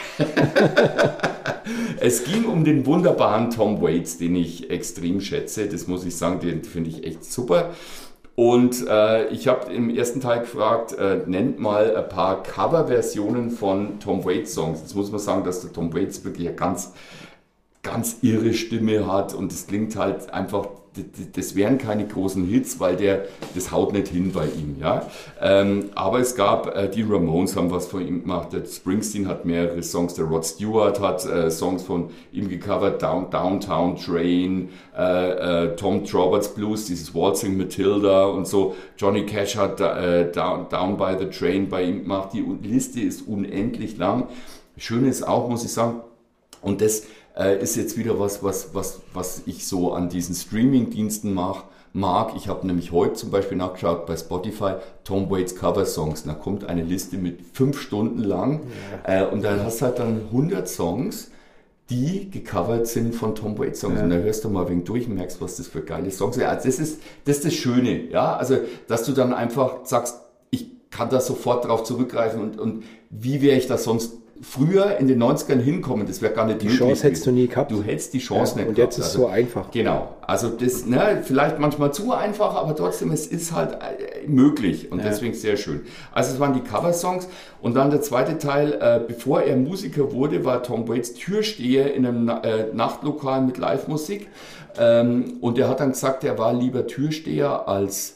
es ging um den wunderbaren Tom Waits, den ich extrem schätze, das muss ich sagen, den finde ich echt super. Und äh, ich habe im ersten Teil gefragt, äh, nennt mal ein paar Coverversionen von Tom Waits Songs. Jetzt muss man sagen, dass der Tom Waits wirklich eine ganz, ganz irre Stimme hat und es klingt halt einfach, das wären keine großen Hits, weil der, das haut nicht hin bei ihm, ja. Ähm, aber es gab, äh, die Ramones haben was von ihm gemacht, der Springsteen hat mehrere Songs, der Rod Stewart hat äh, Songs von ihm gecovert, Down, Downtown Train, äh, äh, Tom Roberts Blues, dieses Waltzing Matilda und so. Johnny Cash hat äh, Down, Down by the Train bei ihm gemacht. Die Liste ist unendlich lang. Schön ist auch, muss ich sagen, und das äh, ist jetzt wieder was, was, was, was ich so an diesen Streaming-Diensten mach, mag. Ich habe nämlich heute zum Beispiel nachgeschaut bei Spotify, Tom Waits Cover Songs. Da kommt eine Liste mit fünf Stunden lang ja. äh, und da hast du halt dann hundert Songs, die gecovert sind von Tom Waits Songs. Ja. Und da hörst du mal ein wenig durch und merkst, was das für geile Songs sind. Ja, das ist, das ist das Schöne, ja. Also, dass du dann einfach sagst, ich kann da sofort drauf zurückgreifen und, und wie wäre ich da sonst früher in den neunzigern hinkommen, das wäre gar nicht die möglich. Die Chance hättest du nie gehabt. Du hättest die Chance ja, nicht und gehabt. jetzt ist es also, so einfach. Genau. Also das, ne, vielleicht manchmal zu einfach, aber trotzdem, es ist halt äh, möglich und ja. deswegen sehr schön. Also es waren die Coversongs und dann der zweite Teil, äh, bevor er Musiker wurde, war Tom Waits Türsteher in einem äh, Nachtlokal mit Live-Musik ähm, und er hat dann gesagt, er war lieber Türsteher als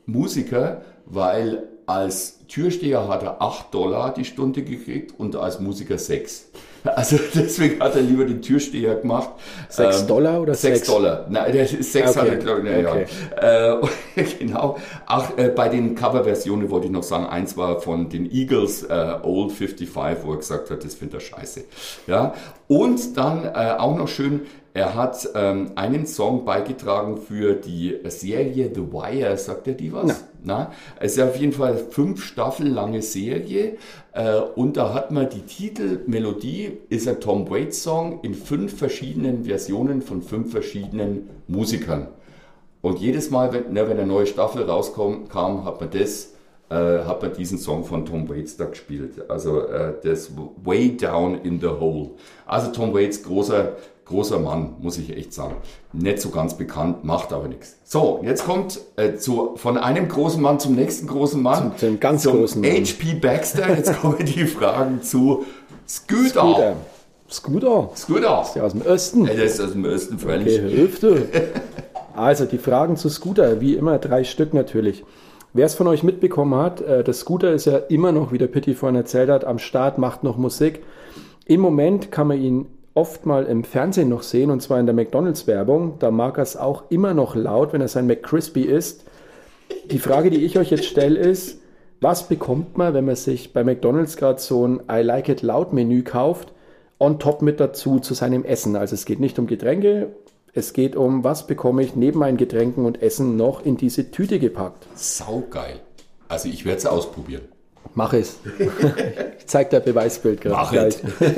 Musiker, weil als Türsteher hat er acht Dollar die Stunde gekriegt und als Musiker sechs. Also deswegen hat er lieber den Türsteher gemacht. sechs Ähm, Dollar oder sechs sechs? Dollar. Nein, der ist sechs Okay. hat er, glaube ich, Okay. ja. Äh, genau. Ach, äh, bei den Coverversionen wollte ich noch sagen, eins war von den Eagles, äh, Old fünfundfünfzig, wo er gesagt hat, das findet er scheiße. Ja. Und dann äh, auch noch schön, er hat ähm, einen Song beigetragen für die Serie The Wire, sagt er die was? Na. Na, es ist ja auf jeden Fall fünf Staffeln lange Serie äh, und da hat man die Titelmelodie, ist ein Tom Waits Song in fünf verschiedenen Versionen von fünf verschiedenen Musikern. Und jedes Mal, wenn, ne, wenn eine neue Staffel rauskam, kam, hat man das, äh, hat man diesen Song von Tom Waits da gespielt. Also äh, das Way Down in the Hole. Also Tom Waits, großer Großer Mann, muss ich echt sagen. Nicht so ganz bekannt, macht aber nichts. So, jetzt kommt äh, zu, von einem großen Mann zum nächsten großen Mann. Zum, zum ganz zum großen Mann. H P Baxter. Jetzt kommen die Fragen zu Scooter. Scooter. Scooter. Scooter. Ist ja aus dem Osten. Ey, das ist aus dem Osten, freilich. Okay, Hälfte. Also die Fragen zu Scooter, wie immer drei Stück natürlich. Wer es von euch mitbekommen hat, äh, das Scooter ist ja immer noch, wie der Pitti vorhin erzählt hat, am Start, macht noch Musik. Im Moment kann man ihn oft mal im Fernsehen noch sehen, und zwar in der McDonalds-Werbung. Da mag er es auch immer noch laut, wenn er sein McCrispy isst. Die Frage, die ich euch jetzt stelle, ist, was bekommt man, wenn man sich bei McDonalds gerade so ein I Like It Loud Menü kauft, on top mit dazu zu seinem Essen? Also es geht nicht um Getränke, es geht um, was bekomme ich neben meinen Getränken und Essen noch in diese Tüte gepackt. Saugeil. Also ich werde es ausprobieren. Mach es. Ich zeige dir Beweisbild gerade. Mach gleich.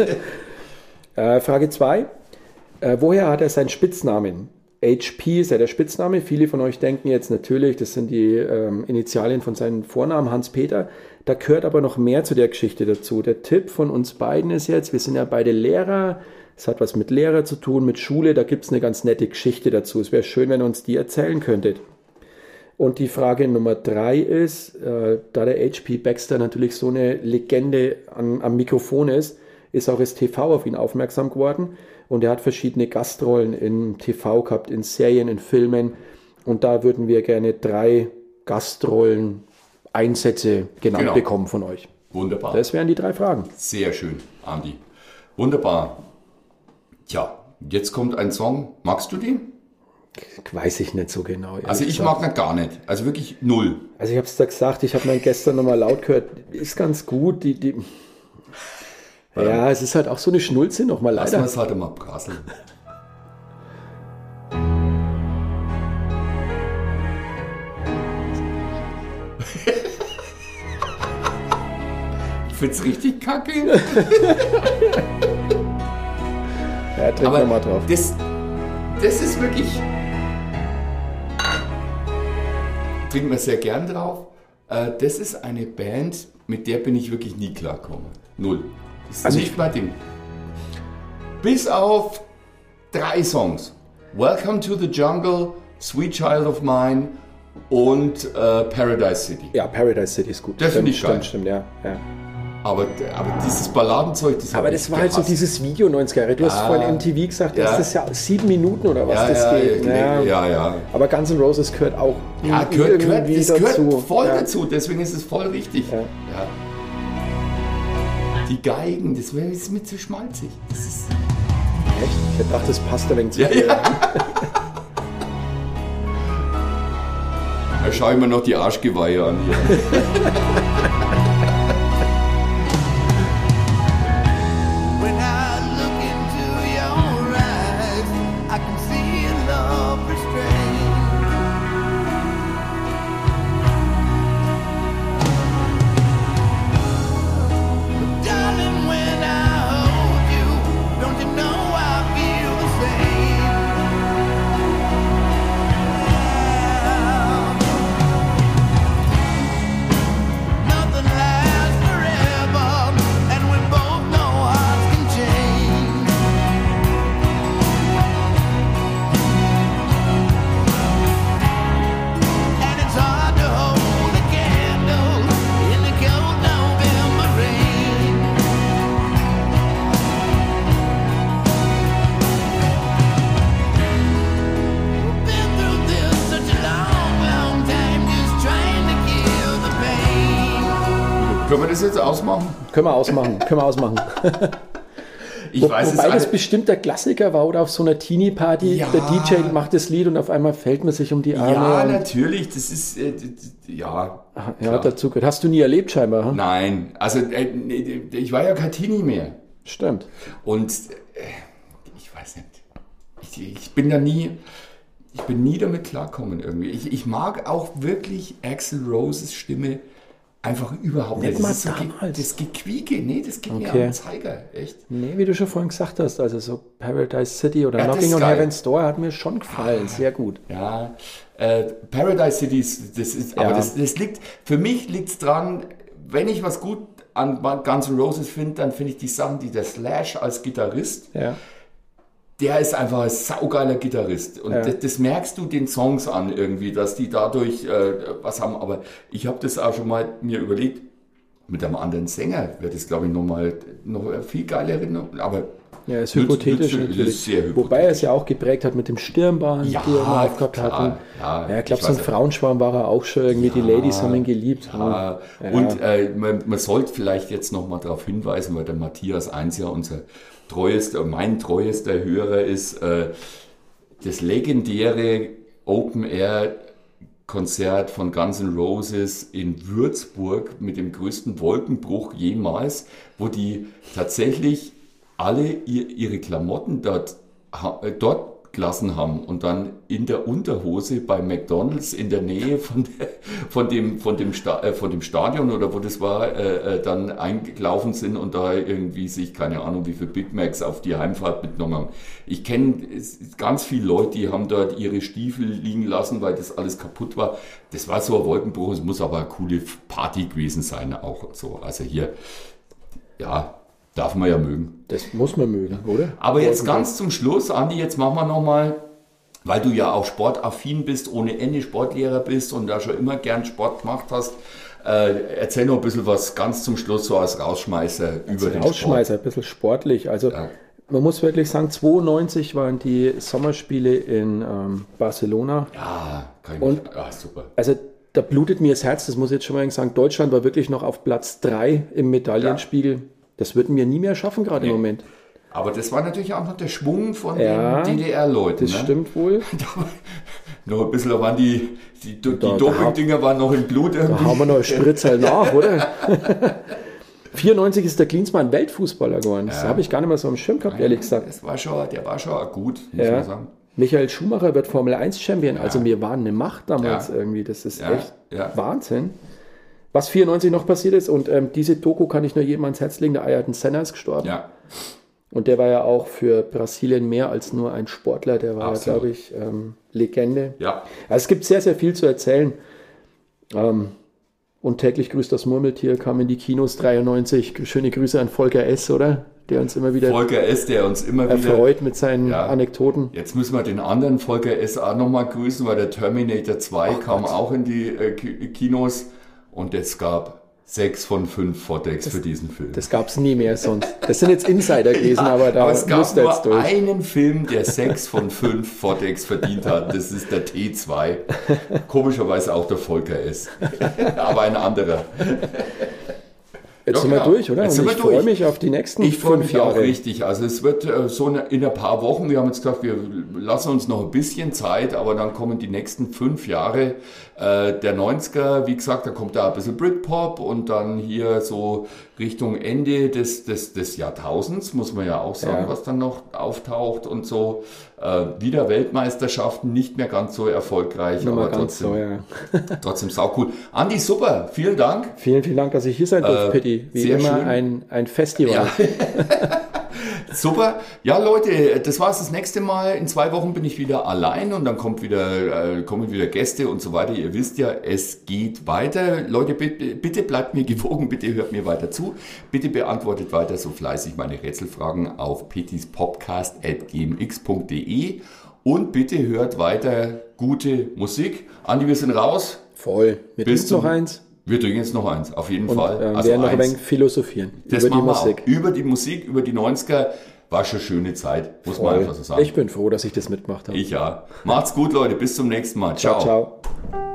Äh, Frage zwei. Äh, woher hat er seinen Spitznamen? H P ist ja der Spitzname. Viele von euch denken jetzt natürlich, das sind die ähm, Initialien von seinem Vornamen, Hans-Peter. Da gehört aber noch mehr zu der Geschichte dazu. Der Tipp von uns beiden ist jetzt, wir sind ja beide Lehrer. Es hat was mit Lehrer zu tun, mit Schule. Da gibt es eine ganz nette Geschichte dazu. Es wäre schön, wenn ihr uns die erzählen könntet. Und die Frage Nummer drei ist, äh, da der H P Baxter natürlich so eine Legende an, am Mikrofon ist, ist auch das T V auf ihn aufmerksam geworden und er hat verschiedene Gastrollen im T V gehabt, in Serien, in Filmen, und da würden wir gerne drei Gastrollen, Einsätze genannt Genau. bekommen von euch. Wunderbar. Das wären die drei Fragen. Sehr schön, Andi. Wunderbar. Tja, jetzt kommt ein Song. Magst du den? Weiß ich nicht so genau. ehrlich Also ich gesagt. mag ihn gar nicht. Also wirklich null. Also ich habe es da gesagt, ich habe ihn gestern nochmal laut gehört, ist ganz gut, die, die ja, es ist halt auch so eine Schnulze nochmal Lass leider. mal es halt mal prasseln. Ich find's richtig kacke. Ja, trink Aber nochmal drauf. das, das ist wirklich... Trinken wir sehr gern drauf. Äh, Das ist eine Band, mit der bin ich wirklich nie klargekommen. Null. Das ist Also nicht ich- mein Ding. Bis auf drei Songs. Welcome to the Jungle, Sweet Child of Mine und äh, Paradise City. Ja, Paradise City ist gut. Das stimmt, finde ich geil. stimmt, stimmt, ja, ja. Aber, aber dieses Balladenzeug, das Aber hab das ich war halt so gehasst. dieses Video neunziger Jahre. Du hast Ah. vorhin M T V gesagt, Ja. das ist ja sieben Minuten oder was Ja, das ja, geht. ja, ja, ja. Aber Guns N' Roses gehört auch Ja, gehört, gehört, irgendwie das dazu. gehört voll ja. dazu, deswegen ist es voll richtig. Ja. Ja. Die Geigen, das wäre jetzt mit zu schmalzig. Das ist, Echt? Ich dachte, das passt ein wenig zu ja, dir. ja. Da schaue ich mir noch die Arschgeweihe an hier. When I look into your eyes, I can see a love restrained. But darling, when I hold you, don't you know I feel the same? Nothing Können wir das jetzt ausmachen? Können wir ausmachen, können wir ausmachen. Ich Wo, weiß, wobei es das eine, bestimmt der Klassiker war oder auf so einer Teenie-Party, Ja. der D J macht das Lied und auf einmal fällt man sich um die Arme. Ja, und, natürlich, das ist, äh, d- d- ja. ja, klar. dazu gehört. Hast du nie erlebt scheinbar? Hm? Nein, also äh, nee, ich war ja kein Teenie mehr. Stimmt. Und äh, ich weiß nicht, ich, ich bin da nie, ich bin nie damit klarkommen irgendwie. Ich, ich mag auch wirklich Axl Roses Stimme einfach überhaupt Nicht nicht. mal Das ist so ge- damals. das Gequieke, nee, das gibt mir Okay. einen Zeiger, echt. Nee, wie du schon vorhin gesagt hast, also so Paradise City oder Ja, das Knocking ist on geil. Heaven's Door hat mir schon gefallen, sehr gut. Ja, äh, Paradise City, ist- das ist, aber Ja. das, das liegt, für mich liegt es dran, wenn ich was gut an Guns N' Roses finde, dann finde ich die Sachen, die der Slash als Gitarrist, Ja. der ist einfach ein saugeiler Gitarrist. Und Ja. das, das merkst du den Songs an irgendwie, dass die dadurch äh, was haben. Aber ich habe das auch schon mal mir überlegt, mit einem anderen Sänger wäre das, glaube ich, nochmal noch eine viel geilere. Nummer. Aber Ja, ist Nütz- hypothetisch nütz- natürlich. ist sehr hypothetisch. Wobei er es ja auch geprägt hat mit dem Stirnband, Ja, die er immer aufgehabt klar, hat. Und, ja, ja, ich glaube, ich so ein weiß- Frauenschwarm war er auch schon irgendwie. Die Ladies haben ihn geliebt. Ja, Ja. und äh, man, man sollte vielleicht jetzt nochmal darauf hinweisen, weil der Matthias Eins ja unser treuester, mein treuester Hörer ist, äh, das legendäre Open-Air-Konzert von Guns N' Roses in Würzburg mit dem größten Wolkenbruch jemals, wo die tatsächlich alle ihr, ihre Klamotten dort, ha- äh, dort gelassen haben und dann in der Unterhose bei McDonald's in der Nähe von, der, von, dem, von, dem, Sta äh, von dem Stadion oder wo das war, äh, äh, dann eingelaufen sind und da irgendwie sich, keine Ahnung, wie viel Big Macs auf die Heimfahrt mitgenommen haben. Ich kenne ganz viele Leute, die haben dort ihre Stiefel liegen lassen, weil das alles kaputt war. Das war so ein Wolkenbruch, es muss aber eine coole Party gewesen sein auch und so. Also hier, ja, darf man ja mögen. Das muss man mögen, oder? Aber jetzt ganz zum Schluss, Andi, jetzt machen wir nochmal, weil du ja auch sportaffin bist, ohne Ende Sportlehrer bist und da schon immer gern Sport gemacht hast, äh, erzähl noch ein bisschen was ganz zum Schluss so als Rausschmeißer über den Rausschmeißer, ein bisschen sportlich. Also Ja. man muss wirklich sagen, zweiundneunzig waren die Sommerspiele in ähm, Barcelona. Sport. Ja, kann ich Und- mich, ja, super. Also da blutet mir das Herz, das muss ich jetzt schon mal sagen. Deutschland war wirklich noch auf Platz drei im Medaillenspiegel. Das würden wir nie mehr schaffen, gerade Nee. im Moment. Aber das war natürlich auch noch der Schwung von Ja, den D D R-Leuten. Das ne? stimmt wohl. Noch ein bisschen, da waren die, die, die Da- da- Doping-Dinger waren noch im Blut Da irgendwie. hauen wir noch einen Spritzer nach, oder? vierundneunzig ist der Klinsmann Weltfußballer geworden. Das Ja. habe ich gar nicht mehr so am Schirm gehabt, ehrlich gesagt. Das war schon, der war schon gut, muss Ja. man sagen. Michael Schumacher wird Formel eins Champion. Also wir waren eine Macht damals Ja. irgendwie. Das ist Ja, echt ja. Wahnsinn. Was vierundneunzig noch passiert ist. Und ähm, diese Doku kann ich nur jedem ans Herz legen. Der Ayrton Senna ist gestorben. Ja, Und der war ja auch für Brasilien mehr als nur ein Sportler. Der war, Absolut. glaube ich, ähm, Legende. ja. Also es gibt sehr, sehr viel zu erzählen. Ähm, und täglich grüßt das Murmeltier kam in die Kinos dreiundneunzig. Schöne Grüße an Volker S., oder? Der uns immer wieder Volker S., der uns immer wieder... erfreut mit seinen Ja. Anekdoten. Jetzt müssen wir den anderen Volker S. auch nochmal grüßen, weil der Terminator zwei kam auch in die äh, Ki- Kinos und es gab sechs von fünf Vortex für diesen Film. Das gab es nie mehr sonst. Das sind jetzt Insider gewesen, aber da Aber es gab musste nur jetzt durch. einen Film, der sechs von fünf Vortex verdient hat. Das ist der T zwei. Komischerweise auch der Volker S. Aber ein anderer. Jetzt Ja, sind wir genau. durch, oder? Jetzt Und sind ich wir freue durch. mich auf die nächsten Ich freue fünf mich auch Jahre. richtig. Also es wird äh, so eine, in ein paar Wochen, wir haben jetzt gesagt, wir lassen uns noch ein bisschen Zeit, aber dann kommen die nächsten fünf Jahre äh, der neunziger. Wie gesagt, da kommt da ein bisschen Britpop und dann hier so Richtung Ende des, des, des Jahrtausends, muss man ja auch sagen, Ja. was dann noch auftaucht und so. Äh, wieder Weltmeisterschaften, nicht mehr ganz so erfolgreich, Nur mal aber ganz trotzdem, so, ja. trotzdem saucool. Andi, super, vielen Dank. Vielen, vielen Dank, dass ich hier sein durfte, Äh, Pitti. Wie sehr immer schön. ein, ein Festival. Super. Ja, Leute, das war's das nächste Mal. In zwei Wochen bin ich wieder allein und dann kommt wieder, äh, kommen wieder Gäste und so weiter. Ihr wisst ja, es geht weiter. Leute, bitte, bitte bleibt mir gewogen, bitte hört mir weiter zu. Bitte beantwortet weiter so fleißig meine Rätselfragen auf pittispodcast at gmx punkt de und bitte hört weiter gute Musik. Andi, wir sind raus. Voll. Wir Bis trinken noch zum- eins Wir trinken jetzt noch eins, auf jeden und Fall. äh, Also werden noch ein eins. wenig philosophieren Das über die machen wir Musik. auch. Über die Musik, über die neunziger. War schon schöne Zeit, muss man Voll. einfach so sagen. Ich bin froh, dass ich das mitgemacht habe. Ich ja. Macht's gut, Leute. Bis zum nächsten Mal. Ciao. ciao. ciao.